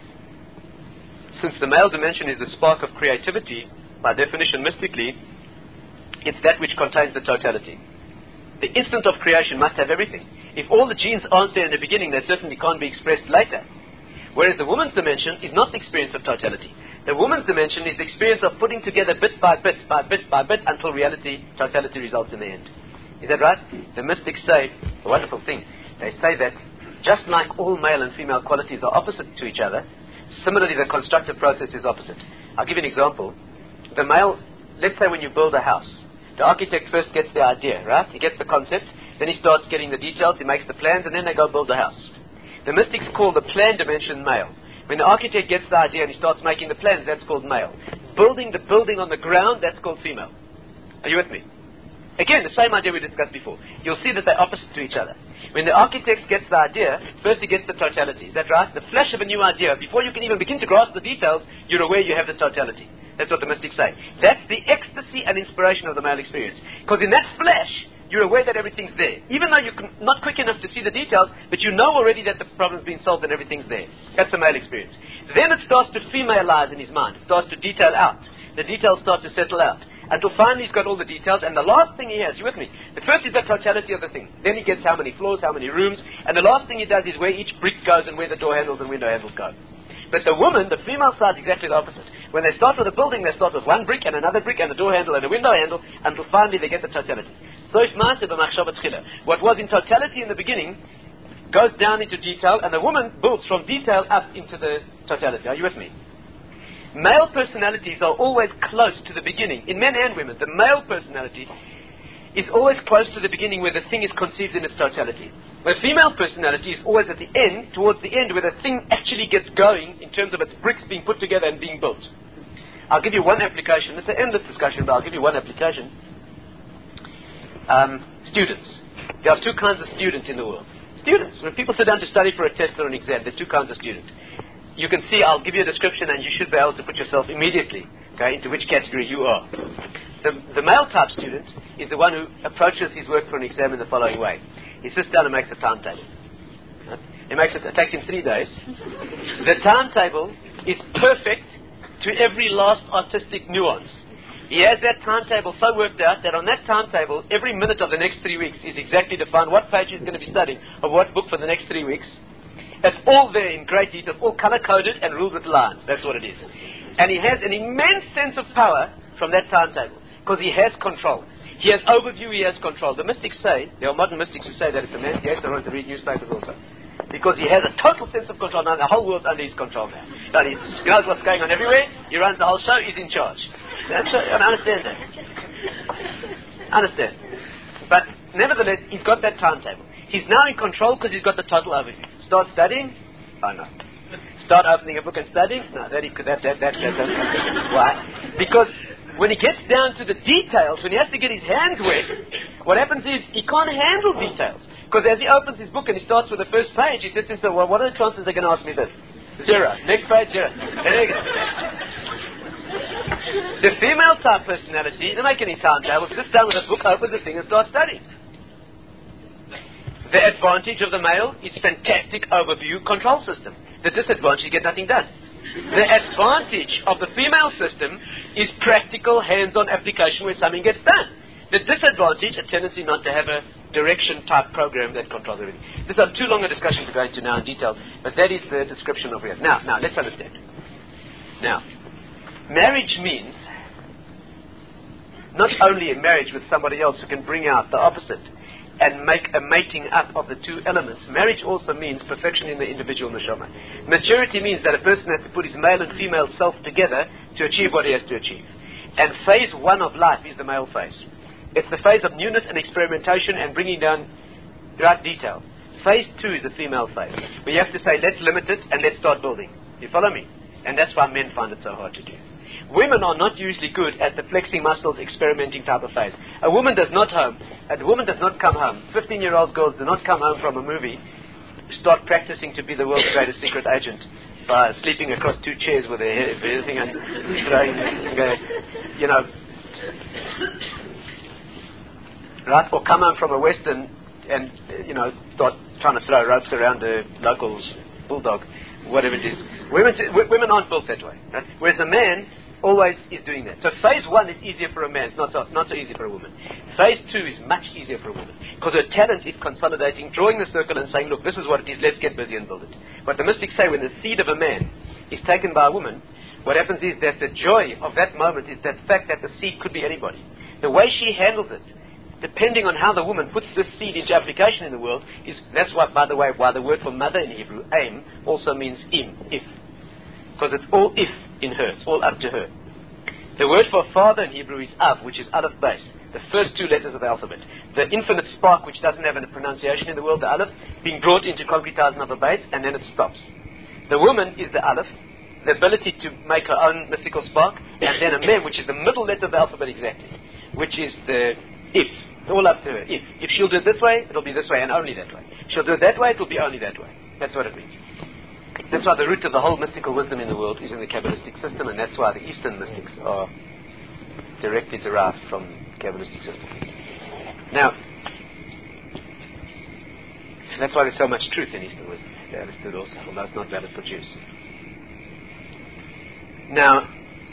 Since the male dimension is the spark of creativity, by definition mystically, it's that which contains the totality. The instant of creation must have everything. If all the genes aren't there in the beginning, they certainly can't be expressed later. Whereas the woman's dimension is not the experience of totality. The woman's dimension is the experience of putting together bit by bit, by bit by bit, until reality, totality results in the end. Is that right? The mystics say a wonderful thing. They say that just like all male and female qualities are opposite to each other, similarly the constructive process is opposite. I'll give you an example. The male, let's say when you build a house, the architect first gets the idea, right? He gets the concept, then he starts getting the details, he makes the plans, and then they go build the house. The mystics call the plan dimension male. When the architect gets the idea and he starts making the plans, that's called male. Building the building on the ground, that's called female. Are you with me? Again, the same idea we discussed before. You'll see that they're opposite to each other. When the architect gets the idea, first he gets the totality. Is that right? The flash of a new idea. Before you can even begin to grasp the details, you're aware you have the totality. That's what the mystics say. That's the ecstasy and inspiration of the male experience. Because in that flash, you're aware that everything's there. Even though you're not quick enough to see the details, but you know already that the problem's been solved and everything's there. That's the male experience. Then it starts to femalize in his mind. It starts to detail out. The details start to settle out. Until finally he's got all the details, and the last thing he has, you with me? The first is the totality of the thing. Then he gets how many floors, how many rooms, and the last thing he does is where each brick goes and where the door handles and window handles go. But the woman, the female side, is exactly the opposite. When they start with a building, they start with one brick and another brick and a door handle and a window handle, until finally they get the totality. So what was in totality in the beginning goes down into detail, and the woman builds from detail up into the totality. Are you with me? Male personalities are always close to the beginning. In men and women, the male personality is always close to the beginning where the thing is conceived in its totality. The female personality is always at the end, towards the end, where the thing actually gets going in terms of its bricks being put together and being built. I'll give you one application. It's an endless discussion, but I'll give you one application. Students. There are two kinds of students in the world. Students. When people sit down to study for a test or an exam, there are two kinds of students. You can see, I'll give you a description and you should be able to put yourself immediately, into which category you are. The male type student is the one who approaches his work for an exam in the following way. He sits down and makes a timetable. It takes him 3 days. The timetable is perfect to every last artistic nuance. He has that timetable so worked out that on that timetable, every minute of the next 3 weeks is exactly defined what page he's going to be studying of what book for the next 3 weeks. It's all there in great detail, all color-coded and ruled with lines. That's what it is. And he has an immense sense of power from that timetable because he has control. He has overview, he has control. The mystics say, there are modern mystics who say that it's a man. He has to learn to read newspapers also. Because he has a total sense of control. Now the whole world's under his control now. Now he knows what's going on everywhere. He runs the whole show. He's in charge. I understand that. Understand. But nevertheless, he's got that timetable. He's now in control because he's got the total overview. Start studying? Oh no. Start opening a book and studying? No, that. Why? Because when he gets down to the details, when he has to get his hands wet, what happens is he can't handle details. Because as he opens his book and he starts with the first page, he says to himself, well, what are the chances they're going to ask me this? 0. Next page, 0. There you go. The female type personality, they don't make any timetable, sits down with a book, opens the thing and starts studying. The advantage of the male is fantastic overview control system. The disadvantage, you get nothing done. The advantage of the female system is practical hands-on application where something gets done. The disadvantage, a tendency not to have a direction type program that controls everything. This is too long a discussion to go into now in detail, but that is the description of it. Now, let's understand. Now, marriage means not only a marriage with somebody else who can bring out the opposite and make a mating up of the two elements. Marriage also means perfection in the individual neshama. Maturity means that a person has to put his male and female self together to achieve what he has to achieve. And phase 1 of life is the male phase. It's the phase of newness and experimentation and bringing down right detail. Phase 2 is the female phase, where you have to say, let's limit it and let's start building. You follow me? And that's why men find it so hard to do. Women are not usually good at the flexing muscles, experimenting type of phase. A woman does not come home. 15-year-old girls do not come home from a movie, start practicing to be the world's greatest secret agent by sleeping across 2 chairs with their hair, everything, and throwing, right? Or come home from a western and, start trying to throw ropes around a local bulldog, whatever it is. Women aren't built that way. Right? Whereas a man always is doing that. So phase 1 is easier for a man. It's not so easy for a woman. Phase 2 is much easier for a woman. Because her talent is consolidating, drawing the circle and saying, look, this is what it is, let's get busy and build it. What the mystics say, when the seed of a man is taken by a woman, what happens is that the joy of that moment is that fact that the seed could be anybody. The way she handles it, depending on how the woman puts this seed into application in the world, that's why, by the way, why the word for mother in Hebrew, aim, also means im, if. Because it's all if in her, it's all up to her. The word for father in Hebrew is av, which is aleph base, the first 2 letters of the alphabet. The infinite spark, which doesn't have a pronunciation in the world, the aleph, being brought into concretizing of a base, and then it stops. The woman is the aleph, the ability to make her own mystical spark, and then a mem, which is the middle letter of the alphabet exactly, which is the if. All up to her. If she'll do it this way, it'll be this way and only that way. She'll do it that way, it'll be only that way. That's what it means. That's why the root of the whole mystical wisdom in the world is in the Kabbalistic system, and that's why the Eastern mystics are directly derived from the Kabbalistic system. Now, that's why there's so much truth in Eastern wisdom. They understood also, although it's not valid for Jews. Now,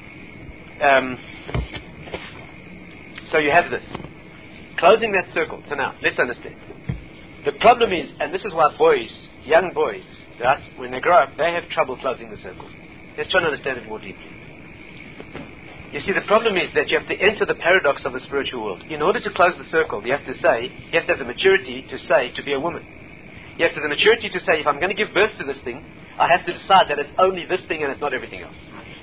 so you have this. Closing that circle. So now, let's understand. The problem is, and this is why young boys, right, when they grow up, they have trouble closing the circle. Let's try and understand it more deeply. You see, the problem is that you have to enter the paradox of the spiritual world. In order to close the circle, you have to have the maturity to be a woman. You have to have the maturity to say, if I'm going to give birth to this thing, I have to decide that it's only this thing and it's not everything else.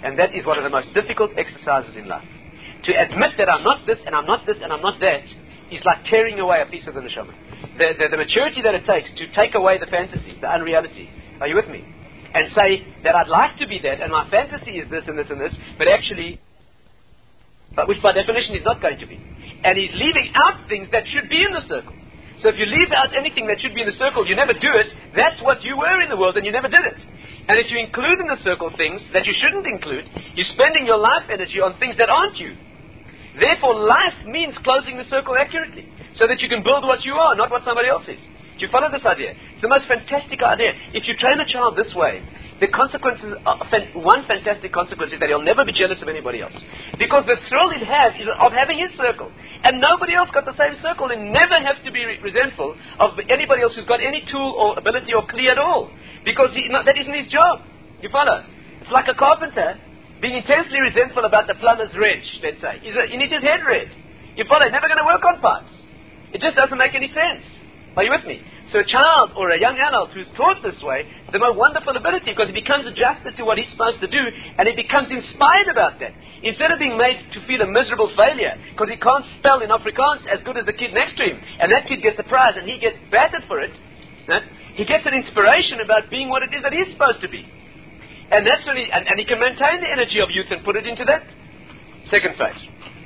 And that is one of the most difficult exercises in life. To admit that I'm not this, and I'm not this, and I'm not that, is like tearing away a piece of the neshama. The maturity that it takes to take away the fantasy, the unreality. Are you with me? And say that I'd like to be that, and my fantasy is this and this and this, but actually, which by definition is not going to be. And he's leaving out things that should be in the circle. So if you leave out anything that should be in the circle, you never do it, that's what you were in the world and you never did it. And if you include in the circle things that you shouldn't include, you're spending your life energy on things that aren't you. Therefore, life means closing the circle accurately, so that you can build what you are, not what somebody else is. Do you follow this idea? It's the most fantastic idea. If you train a child this way, the consequences, one fantastic consequence is that he'll never be jealous of anybody else. Because the thrill he has is of having his circle. And nobody else got the same circle, and never have to be resentful of anybody else who's got any tool or ability or kli at all. Because that isn't his job. You follow? It's like a carpenter being intensely resentful about the plumber's wrench, let's say. He needs his head red. You follow? Never going to work on pipes. It just doesn't make any sense. Are you with me? So a child or a young adult who's taught this way, the most wonderful ability, because he becomes adjusted to what he's supposed to do, and he becomes inspired about that. Instead of being made to feel a miserable failure, because he can't spell in Afrikaans as good as the kid next to him, and that kid gets a prize and he gets battered for it, he gets an inspiration about being what it is that he's supposed to be. And that's when and he can maintain the energy of youth and put it into that second phase.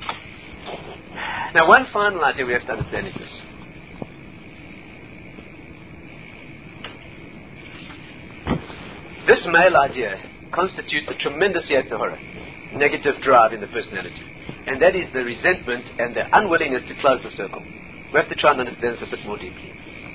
Now, one final idea we have to understand is this. This male idea constitutes a tremendous yetzer hara, negative drive in the personality. And that is the resentment and the unwillingness to close the circle. We have to try and understand this a bit more deeply.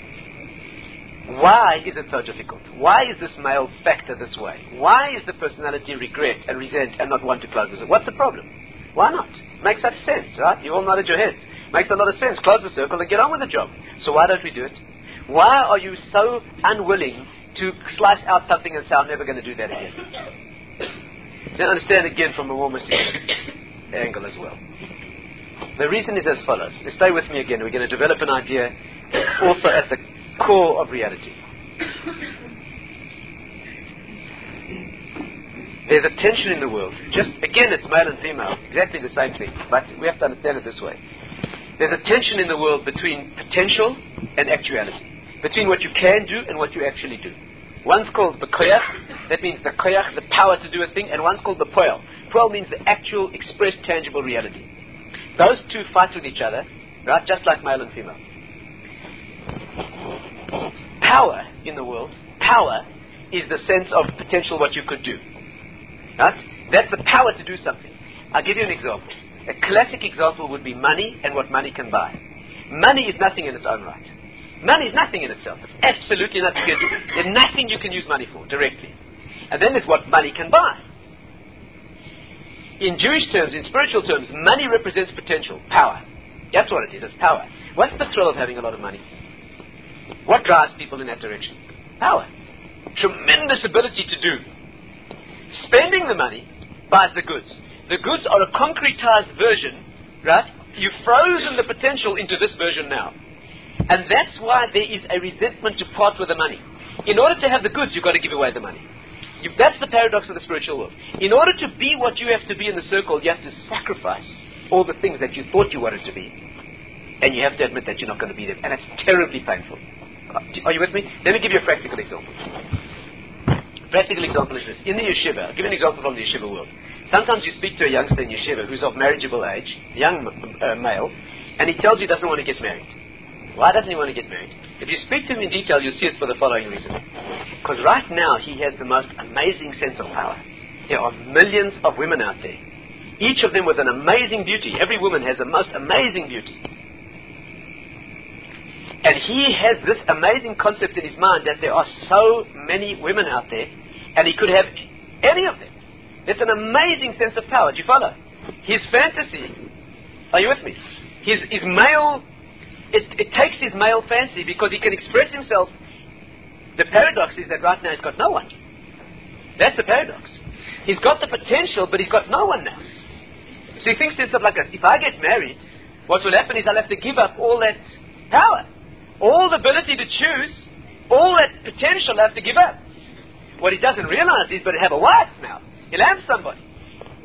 Why is it so difficult? Why is this male factor this way? Why is the personality regret and resent and not want to close the circle? What's the problem? Why not? Makes such sense, right? You all nodded your heads. Makes a lot of sense. Close the circle and get on with the job. So why don't we do it? Why are you so unwilling to slice out something and say, I'm never going to do that again? So understand again from a more mystical angle as well. The reason is as follows. Stay with me again. We're going to develop an idea also at the core of reality. There's a tension in the world. Just, again, it's male and female. Exactly the same thing. But we have to understand it this way. There's a tension in the world between potential and actuality. Between what you can do and what you actually do. One's called the koyach, that means the koyach, the power to do a thing, and one's called the poel. Poel means the actual, expressed, tangible reality. Those two fight with each other, right, just like male and female. Power in the world, power is the sense of potential, what you could do. Right? That's the power to do something. I'll give you an example. A classic example would be money and what money can buy. Money is nothing in its own right. Money is nothing in itself. It's absolutely nothing. There's nothing you can use money for directly. And then there's what money can buy. In Jewish terms, in spiritual terms, money represents potential, power. That's what it is, it's power. What's the thrill of having a lot of money? What drives people in that direction? Power. Tremendous ability to do. Spending the money buys the goods. The goods are a concretized version, right? You've frozen the potential into this version now. And that's why there is a resentment to part with the money. In order to have the goods, you've got to give away the money. That's the paradox of the spiritual world. In order to be what you have to be in the circle, you have to sacrifice all the things that you thought you wanted to be. And you have to admit that you're not going to be them. And it's terribly painful. Are you with me? Let me give you a practical example. Practical example is this. In the yeshiva, I'll give an example from the yeshiva world. Sometimes you speak to a youngster in yeshiva who's of marriageable age, young male, and he tells you he doesn't want to get married. Why doesn't he want to get married? If you speak to him in detail, you'll see it's for the following reason. Because right now, he has the most amazing sense of power. There are millions of women out there. Each of them with an amazing beauty. Every woman has a most amazing beauty. And he has this amazing concept in his mind that there are so many women out there, and he could have any of them. It's an amazing sense of power. Do you follow? His fantasy, are you with me? His male, it takes his male fancy because he can express himself. The paradox is that right now he's got no one. That's the paradox. He's got the potential, but he's got no one now. So he thinks to himself like this: if I get married, what will happen is I'll have to give up all that power. All the ability to choose, all that potential I have to give up. What he doesn't realize is, but he'll have a wife now. He'll have somebody.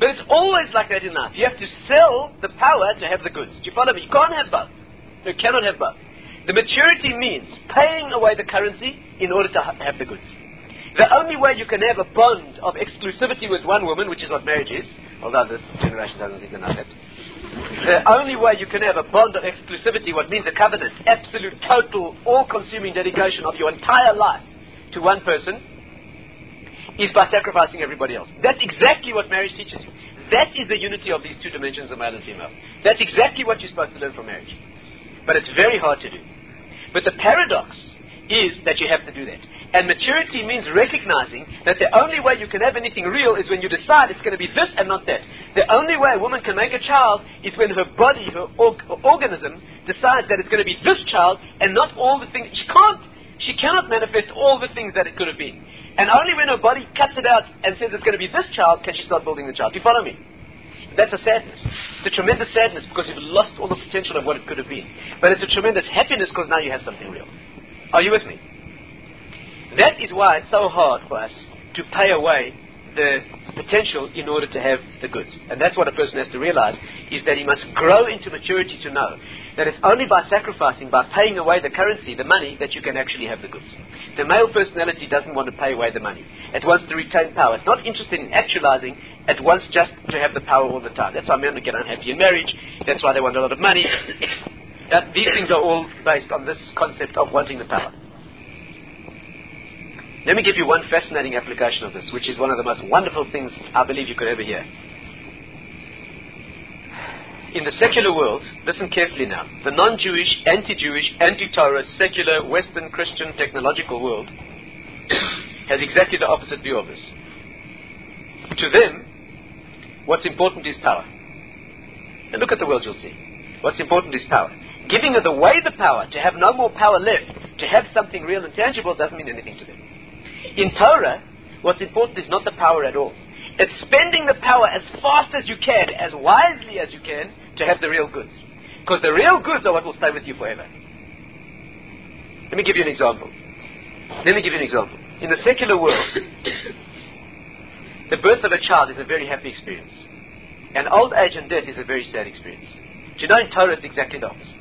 But it's always like that in life. You have to sell the power to have the goods. Do you follow me? You can't have both. You cannot have both. The maturity means paying away the currency in order to have the goods. The only way you can have a bond of exclusivity with one woman, which is what marriage is, although this generation doesn't even know that. The only way you can have a bond of exclusivity, what means a covenant, absolute, total, all-consuming dedication of your entire life to one person, is by sacrificing everybody else. That's exactly what marriage teaches you. That is the unity of these two dimensions of male and female. That's exactly what you're supposed to learn from marriage. But it's very hard to do. But the paradox is that you have to do that. And maturity means recognizing that the only way you can have anything real is when you decide it's going to be this and not that. The only way a woman can make a child is when her body, her organism, decides that it's going to be this child and not all the things. She cannot manifest all the things that it could have been. And only when her body cuts it out and says it's going to be this child can she start building the child. Do you follow me? That's a sadness. It's a tremendous sadness because you've lost all the potential of what it could have been. But it's a tremendous happiness because now you have something real. Are you with me? That is why it's so hard for us to pay away the potential in order to have the goods. And that's what a person has to realize, is that he must grow into maturity to know that it's only by sacrificing, by paying away the currency, the money, that you can actually have the goods. The male personality doesn't want to pay away the money. It wants to retain power. It's not interested in actualizing. It wants just to have the power all the time. That's why men get unhappy in marriage. That's why they want a lot of money. These things are all based on this concept of wanting the power. Let me give you one fascinating application of this, which is one of the most wonderful things I believe you could ever hear. In the secular world, listen carefully now, the non-Jewish, anti-Jewish, anti-Torah, secular, Western, Christian, technological world has exactly the opposite view of this. To them, what's important is power. And look at the world, you'll see. What's important is power. Giving away the power, to have no more power left, to have something real and tangible, doesn't mean anything to them. In Torah, what's important is not the power at all. It's spending the power as fast as you can, as wisely as you can, to have the real goods. Because the real goods are what will stay with you forever. Let me give you an example. In the secular world, the birth of a child is a very happy experience. And old age and death is a very sad experience. Do you know in Torah it's exactly the opposite?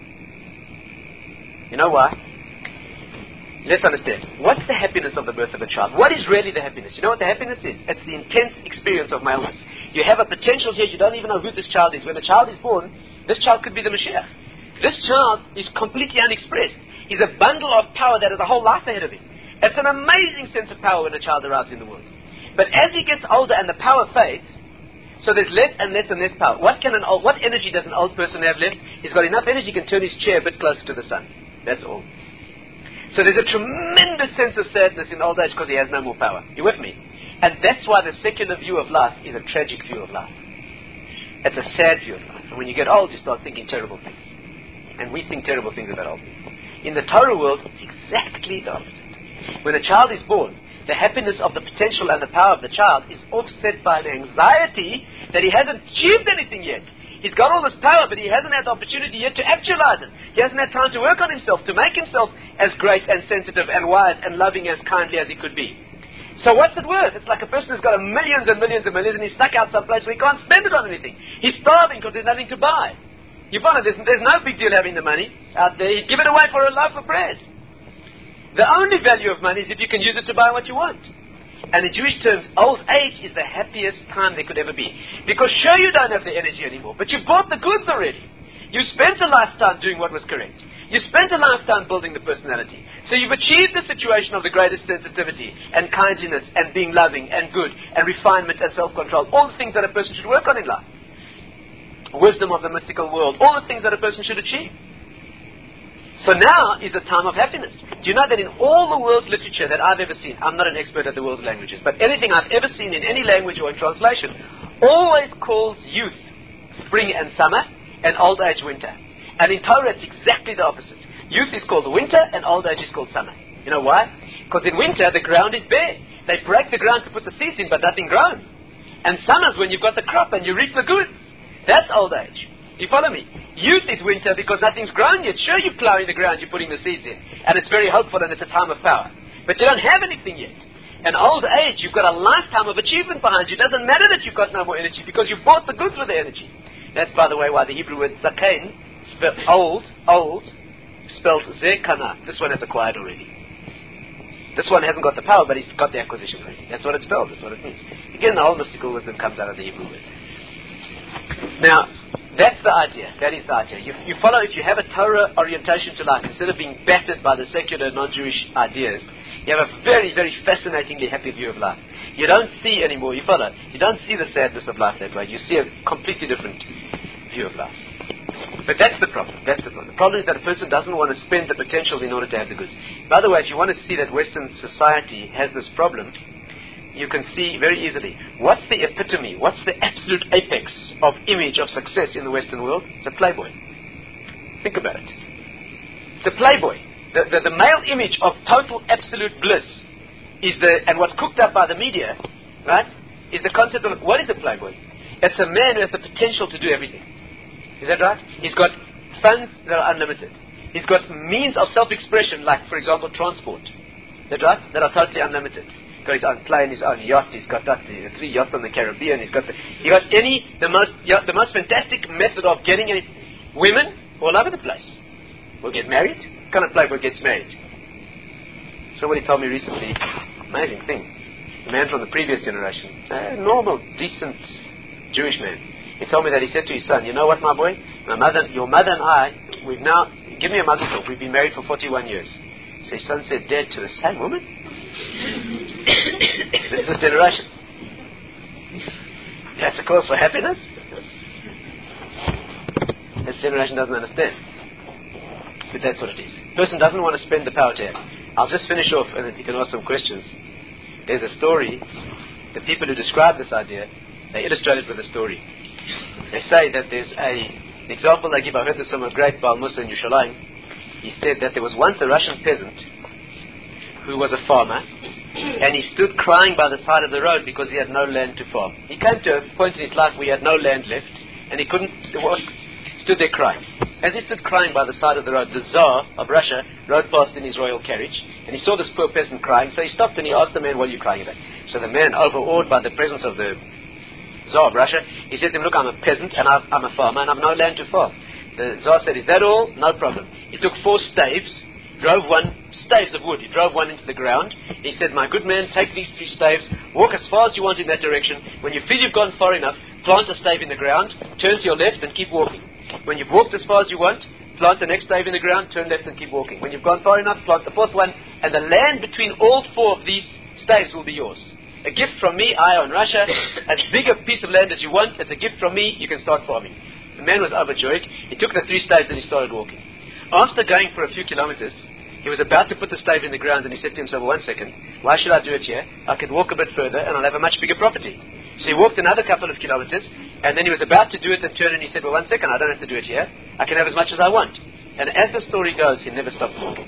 You know why? Let's understand. What's the happiness of the birth of a child? What is really the happiness? You know what the happiness is? It's the intense experience of maleness. You have a potential here, you don't even know who this child is. When a child is born, this child could be the Mashiach. This child is completely unexpressed. He's a bundle of power that has a whole life ahead of him. It's an amazing sense of power when a child arrives in the world. But as he gets older and the power fades, so there's less and less and less power. What energy does an old person have left? He's got enough energy, he can turn his chair a bit closer to the sun. That's all. So there's a tremendous sense of sadness in old age because he has no more power. You with me? And that's why the secular view of life is a tragic view of life. It's a sad view of life. And when you get old, you start thinking terrible things. And we think terrible things about old people. In the Torah world, it's exactly the opposite. When a child is born, the happiness of the potential and the power of the child is offset by the anxiety that he hasn't achieved anything yet. He's got all this power, but he hasn't had the opportunity yet to actualize it. He hasn't had time to work on himself, to make himself as great and sensitive and wise and loving as kindly as he could be. So what's it worth? It's like a person who's got millions and millions and millions and he's stuck out someplace where he can't spend it on anything. He's starving because there's nothing to buy. You find there's no big deal having the money out there. He'd give it away for a loaf of bread. The only value of money is if you can use it to buy what you want. And in Jewish terms, old age is the happiest time there could ever be. Because sure, you don't have the energy anymore, but you bought the goods already. You spent a lifetime doing what was correct. You spent a lifetime building the personality. So you've achieved the situation of the greatest sensitivity and kindliness and being loving and good and refinement and self-control. All the things that a person should work on in life. Wisdom of the mystical world. All the things that a person should achieve. So now is a time of happiness. Do you know that in all the world's literature that I've ever seen, I'm not an expert at the world's languages, but anything I've ever seen in any language or in translation always calls youth spring and summer and old age winter. And in Torah it's exactly the opposite. Youth is called winter and old age is called summer. You know why? Because in winter the ground is bare. They break the ground to put the seeds in, but nothing grows. And summer's when you've got the crop and you reap the goods. That's old age. You follow me? Youth is winter because nothing's grown yet. Sure, you're plowing the ground, you're putting the seeds in. And it's very hopeful and it's a time of power. But you don't have anything yet. And old age, you've got a lifetime of achievement behind you. It doesn't matter that you've got no more energy because you bought the goods with the energy. That's, by the way, why the Hebrew word zakain, old, spells zekana. This one has acquired already. This one hasn't got the power, but he's got the acquisition already. That's what it spells. That's what it means. Again, the whole mystical wisdom comes out of the Hebrew words. Now, that's the idea. That is the idea. You follow, if you have a Torah orientation to life, instead of being battered by the secular non-Jewish ideas, you have a very, very fascinatingly happy view of life. You don't see anymore, you follow, you don't see the sadness of life that way. You see a completely different view of life. But that's the problem. That's the problem. The problem is that a person doesn't want to spend the potential in order to have the goods. By the way, if you want to see that Western society has this problem, you can see very easily. What's the epitome? What's the absolute apex of image of success in the Western world? It's a playboy. Think about it. It's a playboy. The male image of total absolute bliss is and what's cooked up by the media, right, is the concept of, what is a playboy? It's a man who has the potential to do everything. Is that right? He's got funds that are unlimited. He's got means of self-expression, like, for example, transport. Is that right? That are totally unlimited. He's got his own plane, his own yacht. He's got 3 yachts on the Caribbean. He got the most fantastic method of getting women all over the place. Will get married. What kind of playboy gets married? Somebody told me recently, amazing thing. A man from the previous generation, a normal, decent Jewish man. He told me that he said to his son, "You know what, my boy? Your mother and I, we've now, give me a mazel tov, we've been married for 41 years. So his son said, "Dad, to the same woman?" This is this generation. That's a cause for happiness? This generation doesn't understand. But that's what it is. Person doesn't want to spend the power to have. I'll just finish off and then you can ask some questions. There's a story. The people who describe this idea, they illustrate it with a story. They say that there's an example they give. I heard this from a great Baal Musa in Yerushalayim. He said that there was once a Russian peasant who was a farmer, and he stood crying by the side of the road because he had no land to farm. He came to a point in his life where he had no land left, and he couldn't walk, stood there crying. As he stood crying by the side of the road, the Tsar of Russia rode past in his royal carriage, and he saw this poor peasant crying, so he stopped and he asked the man, "What are you crying about?" So the man, overawed by the presence of the Tsar of Russia, he said to him, "Look, I'm a peasant, and I'm a farmer, and I've no land to farm." The Tsar said, "Is that all? No problem." He took 4 staves, staves of wood. He drove one into the ground. He said, "My good man, take these 3 staves, walk as far as you want in that direction. When you feel you've gone far enough, plant a stave in the ground, turn to your left and keep walking. When you've walked as far as you want, plant the next stave in the ground, turn left and keep walking. When you've gone far enough, plant the 4th one, and the land between all 4 of these staves will be yours. A gift from me, I own Russia, as big a piece of land as you want, it's a gift from me, you can start farming." The man was overjoyed. He took the 3 staves and he started walking. After going for a few kilometers, he was about to put the stave in the ground and he said to himself, "1 second, why should I do it here? I could walk a bit further and I'll have a much bigger property." So he walked another couple of kilometers and then he was about to do it and turn and he said, "Well, 1 second, I don't have to do it here. I can have as much as I want." And as the story goes, he never stopped walking.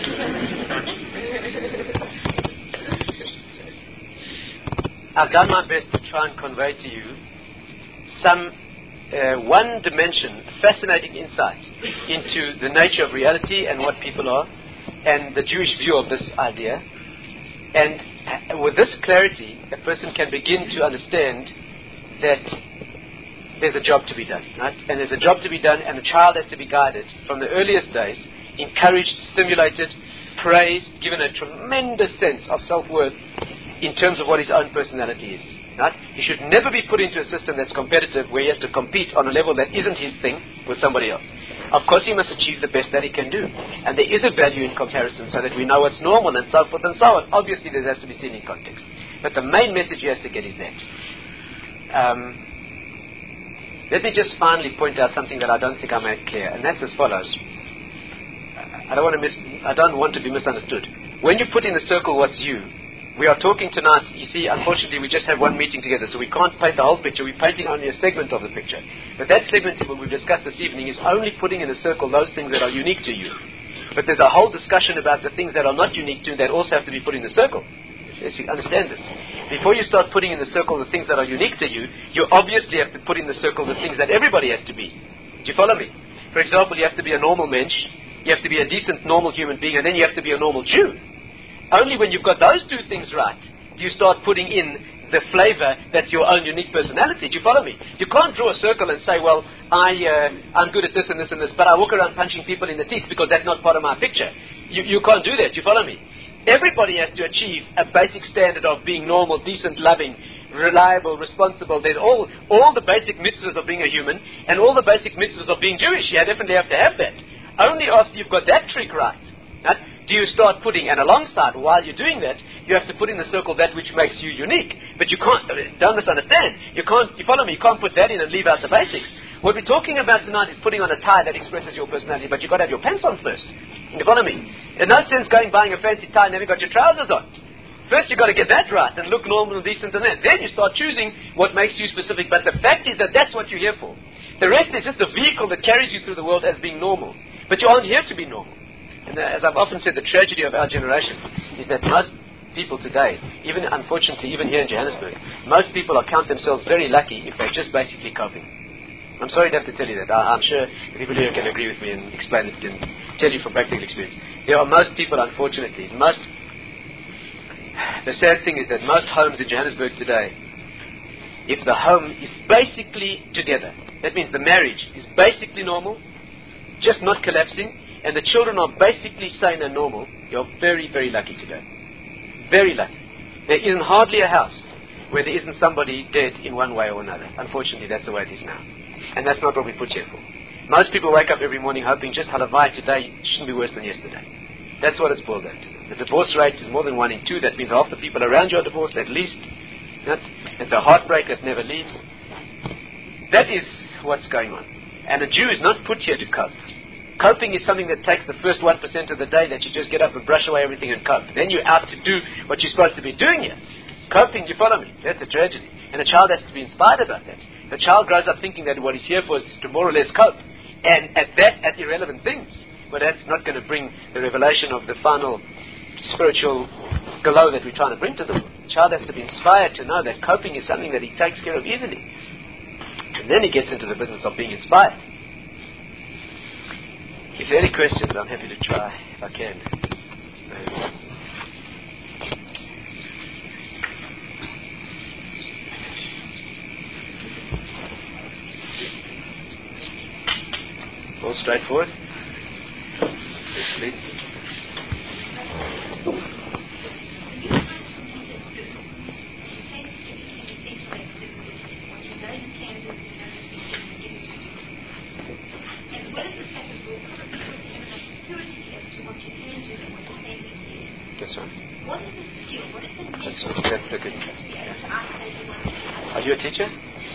I've done my best to try and convey to you some one dimension, fascinating insight into the nature of reality and what people are and the Jewish view of this idea. And with this clarity, a person can begin to understand that there's a job to be done, right? And there's a job to be done, and the child has to be guided from the earliest days, encouraged, stimulated, praised, given a tremendous sense of self-worth in terms of what his own personality is. Right? He should never be put into a system that's competitive, where he has to compete on a level that isn't his thing with somebody else. Of course, he must achieve the best that he can do. And there is a value in comparison so that we know what's normal and so forth and so on. Obviously, this has to be seen in context. But the main message he has to get is that. Let me just finally point out something that I don't think I made clear, and that's as follows. I don't want to be misunderstood. When you put in the circle what's you, we are talking tonight, you see, unfortunately we just have one meeting together, so we can't paint the whole picture. We're painting only a segment of the picture. But that segment that we've discussed this evening is only putting in a circle those things that are unique to you. But there's a whole discussion about the things that are not unique to you that also have to be put in the circle. Yes, you understand this. Before you start putting in the circle the things that are unique to you, you obviously have to put in the circle the things that everybody has to be. Do you follow me? For example, you have to be a normal mensch, you have to be a decent normal human being, and then you have to be a normal Jew. Only when you've got those 2 things right do you start putting in the flavor that's your own unique personality. Do you follow me? You can't draw a circle and say, well, I'm good at this and this and this, but I walk around punching people in the teeth because that's not part of my picture. You can't do that. Do you follow me? Everybody has to achieve a basic standard of being normal, decent, loving, reliable, responsible. There's all the basic mitzvahs of being a human and all the basic mitzvahs of being Jewish. You definitely have to have that. Only after you've got that trick right, do you start putting, and alongside, while you're doing that, you have to put in the circle that which makes you unique. But you can't, don't misunderstand, you follow me, you can't put that in and leave out the basics. What we're talking about tonight is putting on a tie that expresses your personality, but you've got to have your pants on first. You follow me? In no sense going buying a fancy tie and never got your trousers on. First you've got to get that right and look normal and decent and that. Then you start choosing what makes you specific. But the fact is that that's what you're here for. The rest is just a vehicle that carries you through the world as being normal. But you aren't here to be normal. And as I've often said, the tragedy of our generation is that most people today, even unfortunately, even here in Johannesburg, most people count themselves very lucky if they're just basically coping. I'm sorry to have to tell you that. I'm sure people here can agree with me and explain it and tell you from practical experience. There are most people, unfortunately, the sad thing is that most homes in Johannesburg today, if the home is basically together, that means the marriage is basically normal, just not collapsing, and the children are basically sane and normal, you're very, very lucky today. Very lucky. There isn't hardly a house where there isn't somebody dead in one way or another. Unfortunately, that's the way it is now. And that's not what we put here for. Most people wake up every morning hoping just halavai today shouldn't be worse than yesterday. That's what it's boiled down to. The divorce rate is more than 1 in 2. That means half the people around you are divorced at least. It's a heartbreak that never leaves. That is what's going on. And a Jew is not put here to cope. Coping is something that takes the first 1% of the day that you just get up and brush away everything and cope. Then you're out to do what you're supposed to be doing here. Coping, you follow me? That's a tragedy. And a child has to be inspired about that. The child grows up thinking that what he's here for is to more or less cope. And at irrelevant things. But that's not going to bring the revelation of the final spiritual glow that we're trying to bring to the world. The child has to be inspired to know that coping is something that he takes care of easily. And then he gets into the business of being inspired. If there are any questions, I'm happy to try, if I can. All straightforward? Please. That's right.
What is the skill? What is the skill?
That's right. That's the good. Are you a teacher?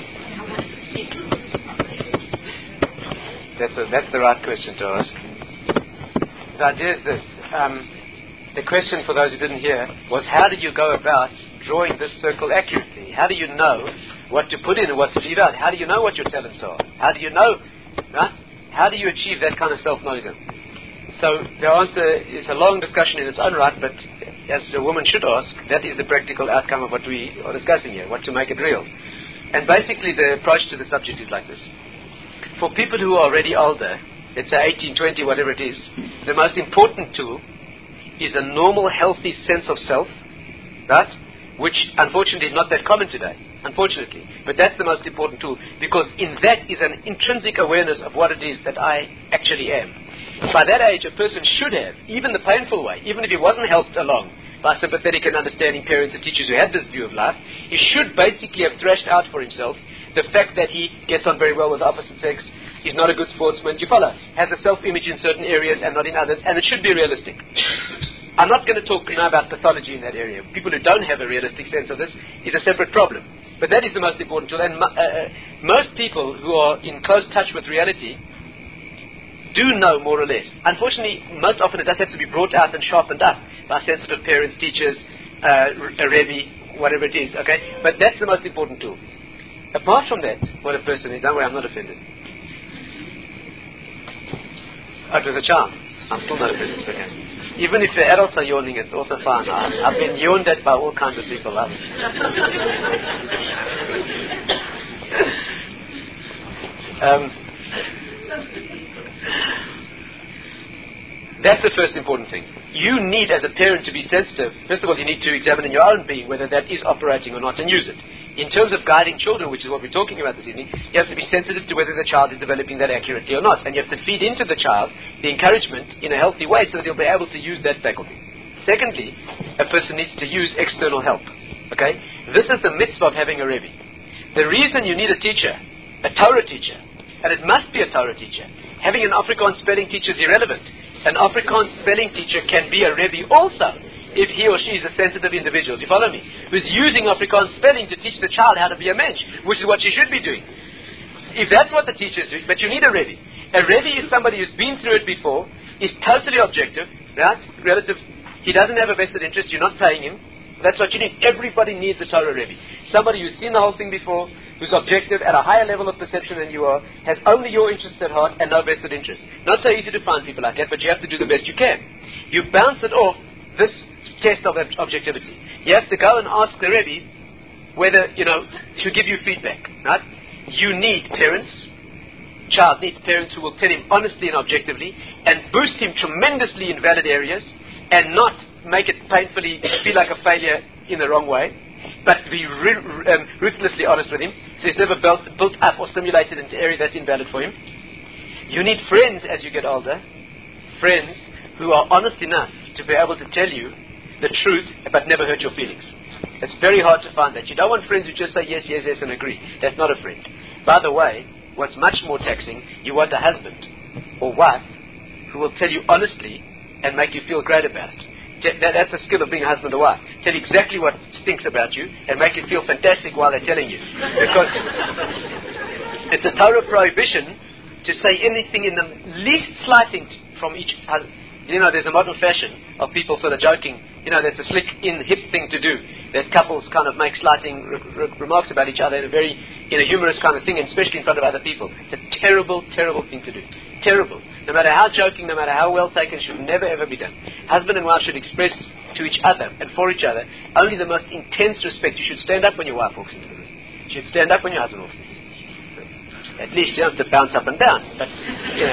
That's the right question to ask. The idea is this. The question for those who didn't hear was, how do you go about drawing this circle accurately? How do you know what to put in and what to leave out? How do you know what your talents are? How do you know, right? How do you achieve that kind of self-knowledge? So the answer is a long discussion in its own right, but as a woman should ask, that is the practical outcome of what we are discussing here, what to make it real. And basically the approach to the subject is like this. For people who are already older, let's say 18, 20, whatever it is, the most important tool is a normal, healthy sense of self, right? Which unfortunately is not that common today, unfortunately. But that's the most important tool, because in that is an intrinsic awareness of what it is that I actually am. By that age, a person should have, even the painful way, even if he wasn't helped along by sympathetic and understanding parents and teachers who had this view of life, he should basically have thrashed out for himself the fact that he gets on very well with the opposite sex, is not a good sportsman, you follow, has a self-image in certain areas and not in others, and it should be realistic. I'm not going to talk now about pathology in that area. People who don't have a realistic sense of this is a separate problem. But that is the most important tool. And most people who are in close touch with reality do know more or less. Unfortunately, most often it does have to be brought out and sharpened up by sensitive parents, teachers, a Rebbe, whatever it is, okay? But that's the most important tool. Apart from that, what a person is, don't worry, I'm not offended. Oh, it was a charm. I'm still not offended, okay. Even if the adults are yawning, it's also fine. I've been yawned at by all kinds of people. That's the first important thing. You need, as a parent, to be sensitive. First of all, you need to examine in your own being whether that is operating or not and use it. In terms of guiding children, which is what we're talking about this evening, you have to be sensitive to whether the child is developing that accurately or not. And you have to feed into the child the encouragement in a healthy way so that he'll be able to use that faculty. Secondly, a person needs to use external help. Okay? This is the mitzvah of having a Rebbe. The reason you need a teacher, a Torah teacher, and it must be a Torah teacher. Having an Afrikaans spelling teacher is irrelevant. An Afrikaans spelling teacher can be a Rebbe also, if he or she is a sensitive individual. Do you follow me? Who's using Afrikaans spelling to teach the child how to be a mensch, which is what she should be doing. If that's what the teacher is doing, but you need a Rebbe. A Rebbe is somebody who's been through it before, is totally objective, right? Relative. He doesn't have a vested interest, you're not paying him. That's what you need. Everybody needs a Torah Rebbe. Somebody who's seen the whole thing before, who's objective at a higher level of perception than you are, has only your interests at heart and no vested interest. Not so easy to find people like that, but you have to do the best you can. You bounce it off this test of objectivity. You have to go and ask the Rebbe whether, to give you feedback. Right? You need parents. Child needs parents who will tell him honestly and objectively and boost him tremendously in valid areas and not make it painfully feel like a failure in the wrong way, but be ruthlessly honest with him, so he's never built up or stimulated into area that's invalid for him. You need friends as you get older, friends who are honest enough to be able to tell you the truth but never hurt your feelings. It's very hard to find that. You don't want friends who just say yes, yes, yes and agree. That's not a friend. By the way, what's much more taxing, you want a husband or wife who will tell you honestly and make you feel great about it. That's the skill of being a husband or wife. Tell you exactly what stinks about you and make you feel fantastic while they're telling you. Because it's a Torah prohibition to say anything in the least slighting from each husband. There's a modern fashion of people sort of joking. That's a slick, hip thing to do. That couples kind of make slighting remarks about each other in a humorous kind of thing, and especially in front of other people. It's a terrible, terrible thing to do. Terrible. No matter how joking, no matter how well taken, should never ever be done. Husband and wife should express to each other and for each other only the most intense respect. You should stand up when your wife walks into the room. You should stand up when your husband walks into the room. At least you don't have to bounce up and down, but you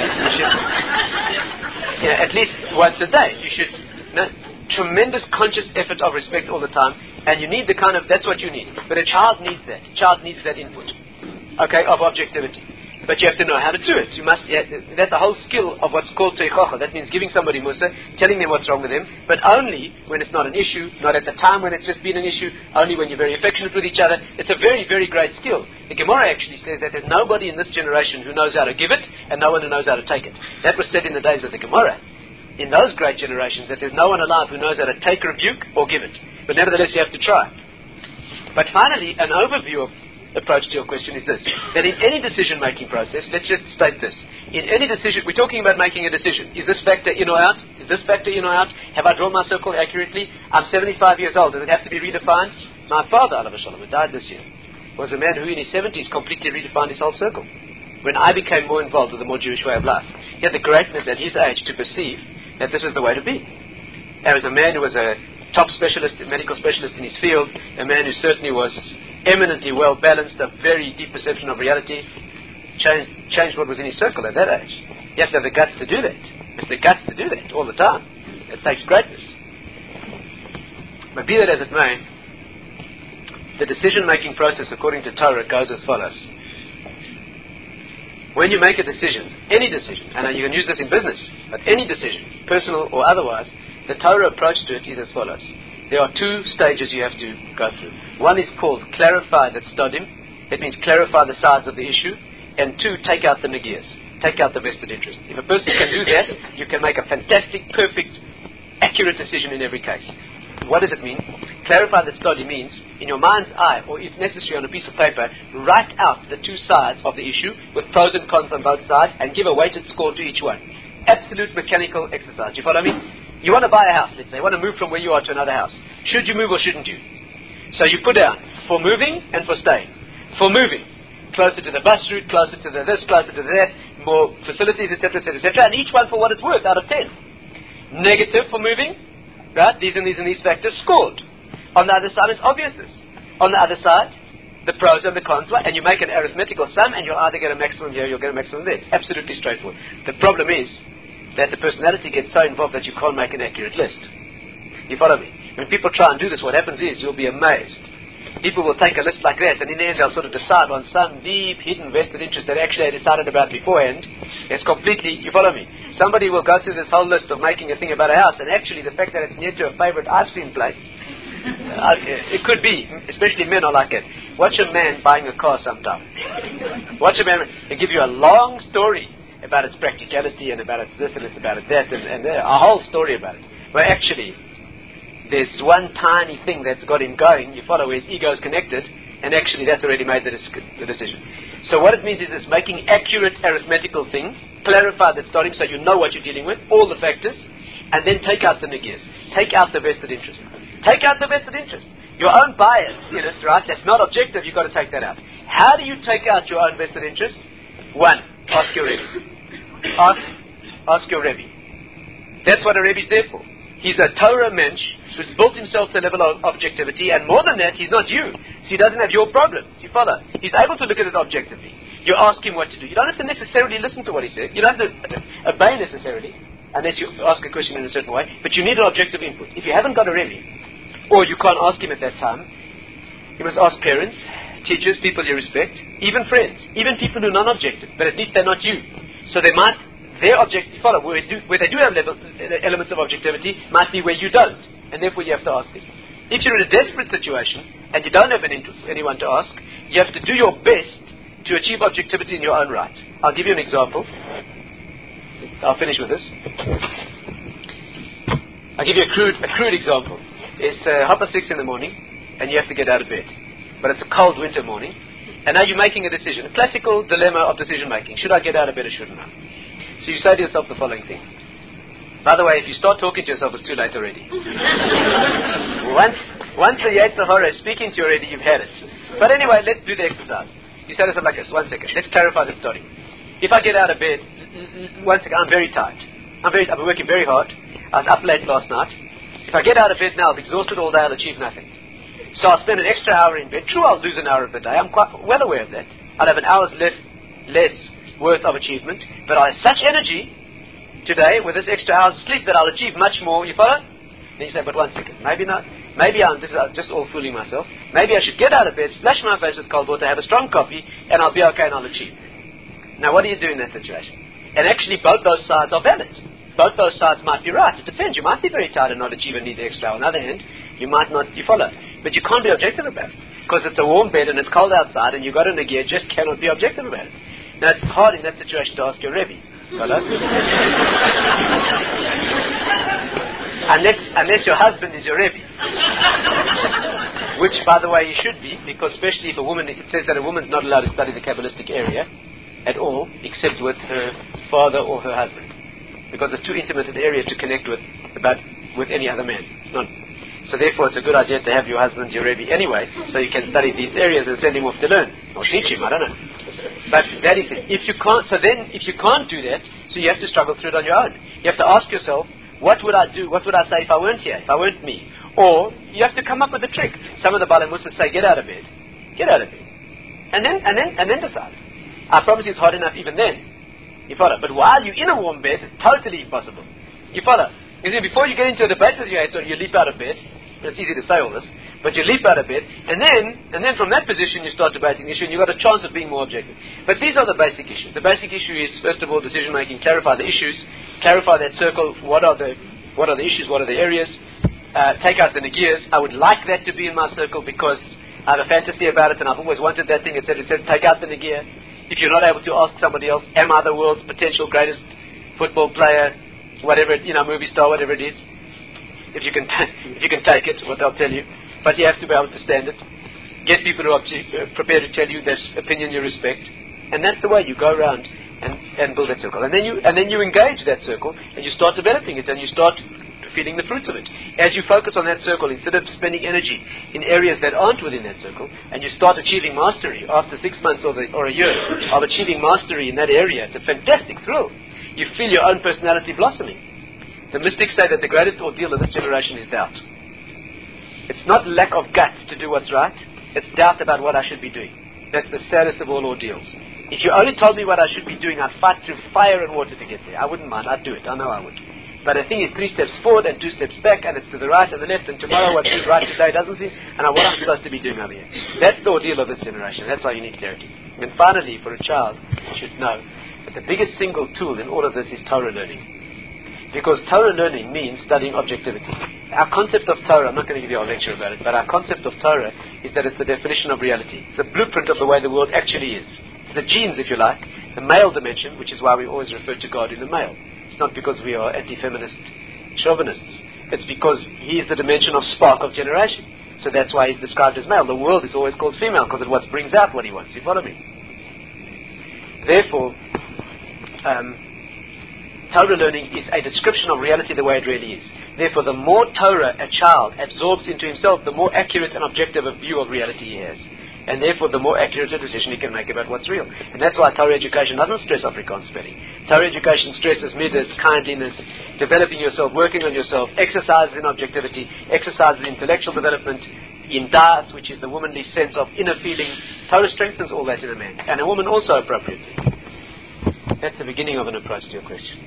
should, at least once a day. You should tremendous conscious effort of respect all the time, and you need that's what you need. But a child needs that. A child needs that input, of objectivity. But you have to know how to do it. That's a whole skill of what's called teichacha. That means giving somebody musa, telling them what's wrong with them, but only when it's not an issue, not at the time when it's just been an issue, only when you're very affectionate with each other. It's a very, very great skill. The Gemara actually says that there's nobody in this generation who knows how to give it, and no one who knows how to take it. That was said in the days of the Gemara. In those great generations, that there's no one alive who knows how to take rebuke or give it. But nevertheless, you have to try. But finally, an overview of approach to your question is this, that in any decision-making process, let's just state this. In any decision, we're talking about making a decision. Is this factor in or out? Is this factor in or out? Have I drawn my circle accurately? I'm 75 years old. Does it have to be redefined? My father, Alav Shalom, who died this year, was a man who in his 70s completely redefined his whole circle. When I became more involved with the more Jewish way of life, he had the greatness at his age to perceive that this is the way to be. There was a man who was a top specialist, medical specialist in his field, a man who certainly was eminently well balanced, a very deep perception of reality, changed what was in his circle at that age. You have to have the guts to do that. It's the guts to do that all the time. It takes greatness. But be that as it may, the decision-making process according to Torah goes as follows. When you make a decision, any decision, and you can use this in business, but any decision, personal or otherwise, the Torah approach to it is as follows. There are two stages you have to go through. One is called clarify the stodim. That means clarify the sides of the issue. And two, take out the negiyas. Take out the vested interest. If a person can do that, you can make a fantastic, perfect, accurate decision in every case. What does it mean? Clarify the stodim means, in your mind's eye, or if necessary on a piece of paper, write out the two sides of the issue with pros and cons on both sides and give a weighted score to each one. Absolute mechanical exercise. You follow me? You want to buy a house, let's say. You want to move from where you are to another house. Should you move or shouldn't you? So you put down for moving and for staying. For moving, closer to the bus route, closer to the this, closer to the that, more facilities, etc., etc., etc., and each one for what it's worth out of 10. Negative for moving, right? These and these and these factors scored. On the other side, it's obviousness. On the other side, the pros and the cons, and you make an arithmetical sum, and you'll either get a maximum here, you'll get a maximum there. It's absolutely straightforward. The problem is, that the personality gets so involved that you can't make an accurate list. You follow me? When people try and do this, what happens is you'll be amazed. People will take a list like that, and in the end they'll sort of decide on some deep, hidden, vested interest that actually they decided about beforehand. It's completely, you follow me? Somebody will go through this whole list of making a thing about a house, and actually the fact that it's near to a favorite ice cream place, it could be, especially men are like it. Watch a man buying a car sometime. Watch a man, he'll give you a long story about its practicality and about its this and it's about it that and a whole story about it. But actually, there's one tiny thing that's got him going, you follow, where his ego is connected, and actually that's already made the decision. So what it means is this: making accurate arithmetical thing, clarify the starting so you know what you're dealing with, all the factors, and then take out the nagirs. Take out the vested interest. Take out the vested interest. Your own bias in it, right, that's not objective, you've got to take that out. How do you take out your own vested interest? One, ask your Rebbe. Ask your Rebbe. That's what a Rebbe is there for. He's a Torah mensch who's built himself to a level of objectivity, and more than that, he's not you. So he doesn't have your problems. You follow? He's able to look at it objectively. You ask him what to do. You don't have to necessarily listen to what he said. You don't have to obey necessarily, unless you ask a question in a certain way. But you need an objective input. If you haven't got a Rebbe, or you can't ask him at that time, you must ask parents, teachers, people you respect, even friends, even people who are non-objective, but at least they're not you. So they might, their objective, follow, where they do have elements of objectivity, might be where you don't, and therefore you have to ask them. If you're in a desperate situation, and you don't have anyone to ask, you have to do your best to achieve objectivity in your own right. I'll give you an example. I'll finish with this. I'll give you a crude example. It's 6:30 in the morning, and you have to get out of bed. But it's a cold winter morning, and now you're making a decision. A classical dilemma of decision making. Should I get out of bed or shouldn't I? So you say to yourself the following thing. By the way, if you start talking to yourself, it's too late already. Once the Yetzer Hara is speaking to you already, you've had it. But anyway, let's do the exercise. You say to yourself like this. 1 second. Let's clarify the story. If I get out of bed, 1 second, I'm very tired. I've been working very hard. I was up late last night. If I get out of bed now, I'll be exhausted all day, I'll achieve nothing. So I'll spend an extra hour in bed. True, I'll lose an hour of the day. I'm quite well aware of that. I'll have an hour's less worth of achievement. But I have such energy today with this extra hour's sleep that I'll achieve much more. You follow? Then you say, but 1 second. Maybe not. Maybe I'm just all fooling myself. Maybe I should get out of bed, splash my face with cold water, have a strong coffee, and I'll be okay and I'll achieve. Now what do you do in that situation? And actually both those sides are valid. Both those sides might be right. It depends. You might be very tired and not achieve and need the extra hour. On the other hand, you might not, you follow. But you can't be objective about it. Because it's a warm bed and it's cold outside and you've got a gear, just cannot be objective about it. Now it's hard in that situation to ask your Rebbe. Follow? Unless your husband is your Rebbe. Which, by the way, he should be, because especially if a woman, it says that a woman's not allowed to study the Kabbalistic area at all, except with her father or her husband. Because it's too intimate an area to connect with any other man. It's not. So therefore it's a good idea to have your husband, your Rebbe anyway, so you can study these areas and send him off to learn. Or teach him, I don't know. But that is it. If you can't do that, so you have to struggle through it on your own. You have to ask yourself, what would I do? What would I say if I weren't here? If I weren't me? Or you have to come up with a trick. Some of the Baalei Mussar say, get out of bed. Get out of bed. And then decide. I promise you it's hard enough even then. You follow? But while you're in a warm bed, it's totally impossible. You follow? Before you get into a debate with your so you leap out of bed. It's easy to say all this. But you leap out of bed, and then from that position you start debating the issue, and you've got a chance of being more objective. But these are the basic issues. The basic issue is, first of all, decision making. Clarify the issues. Clarify that circle. What are the issues? What are the areas? Take out the nagirs. I would like that to be in my circle because I have a fantasy about it, and I've always wanted that thing, etc., etc. Take out the nagir. If you're not able to ask somebody else, am I the world's potential greatest football player, whatever, movie star, whatever it is? If you can take it, what they'll tell you. But you have to be able to stand it. Get people who are prepared to tell you their opinion you respect. And that's the way you go around and build that circle. And then you engage that circle and you start developing it and you start feeling the fruits of it. As you focus on that circle, instead of spending energy in areas that aren't within that circle, and you start achieving mastery after 6 months or a year of achieving mastery in that area, it's a fantastic thrill. You feel your own personality blossoming. The mystics say that the greatest ordeal of this generation is doubt. It's not lack of guts to do what's right, it's doubt about what I should be doing. That's the saddest of all ordeals. If you only told me what I should be doing, I'd fight through fire and water to get there. I wouldn't mind. I'd do it. I know I would. But the thing is 3 steps forward and 2 steps back, and it's to the right and the left, and tomorrow what seems right today doesn't seem, and what I'm supposed to be doing over here. That's the ordeal of this generation. That's why you need clarity. And finally, for a child, you should know that the biggest single tool in all of this is Torah learning. Because Torah learning means studying objectivity. Our concept of Torah, I'm not going to give you a lecture about it, but our concept of Torah is that it's the definition of reality. It's the blueprint of the way the world actually is. It's the genes, if you like, the male dimension, which is why we always refer to God in the male. It's not because we are anti-feminist chauvinists. It's because he is the dimension of spark of generation. So that's why he's described as male. The world is always called female because it what brings out what he wants. You follow me? Therefore, Torah learning is a description of reality the way it really is. Therefore, the more Torah a child absorbs into himself, the more accurate and objective a view of reality he has. And therefore, the more accurate a decision he can make about what's real. And that's why Torah education doesn't stress Afrikaans spelling. Torah education stresses midas, kindliness, developing yourself, working on yourself, exercises in objectivity, exercises in intellectual development, in das, which is the womanly sense of inner feeling. Torah strengthens all that in a man. And a woman also appropriately. That's the beginning of an approach to your question.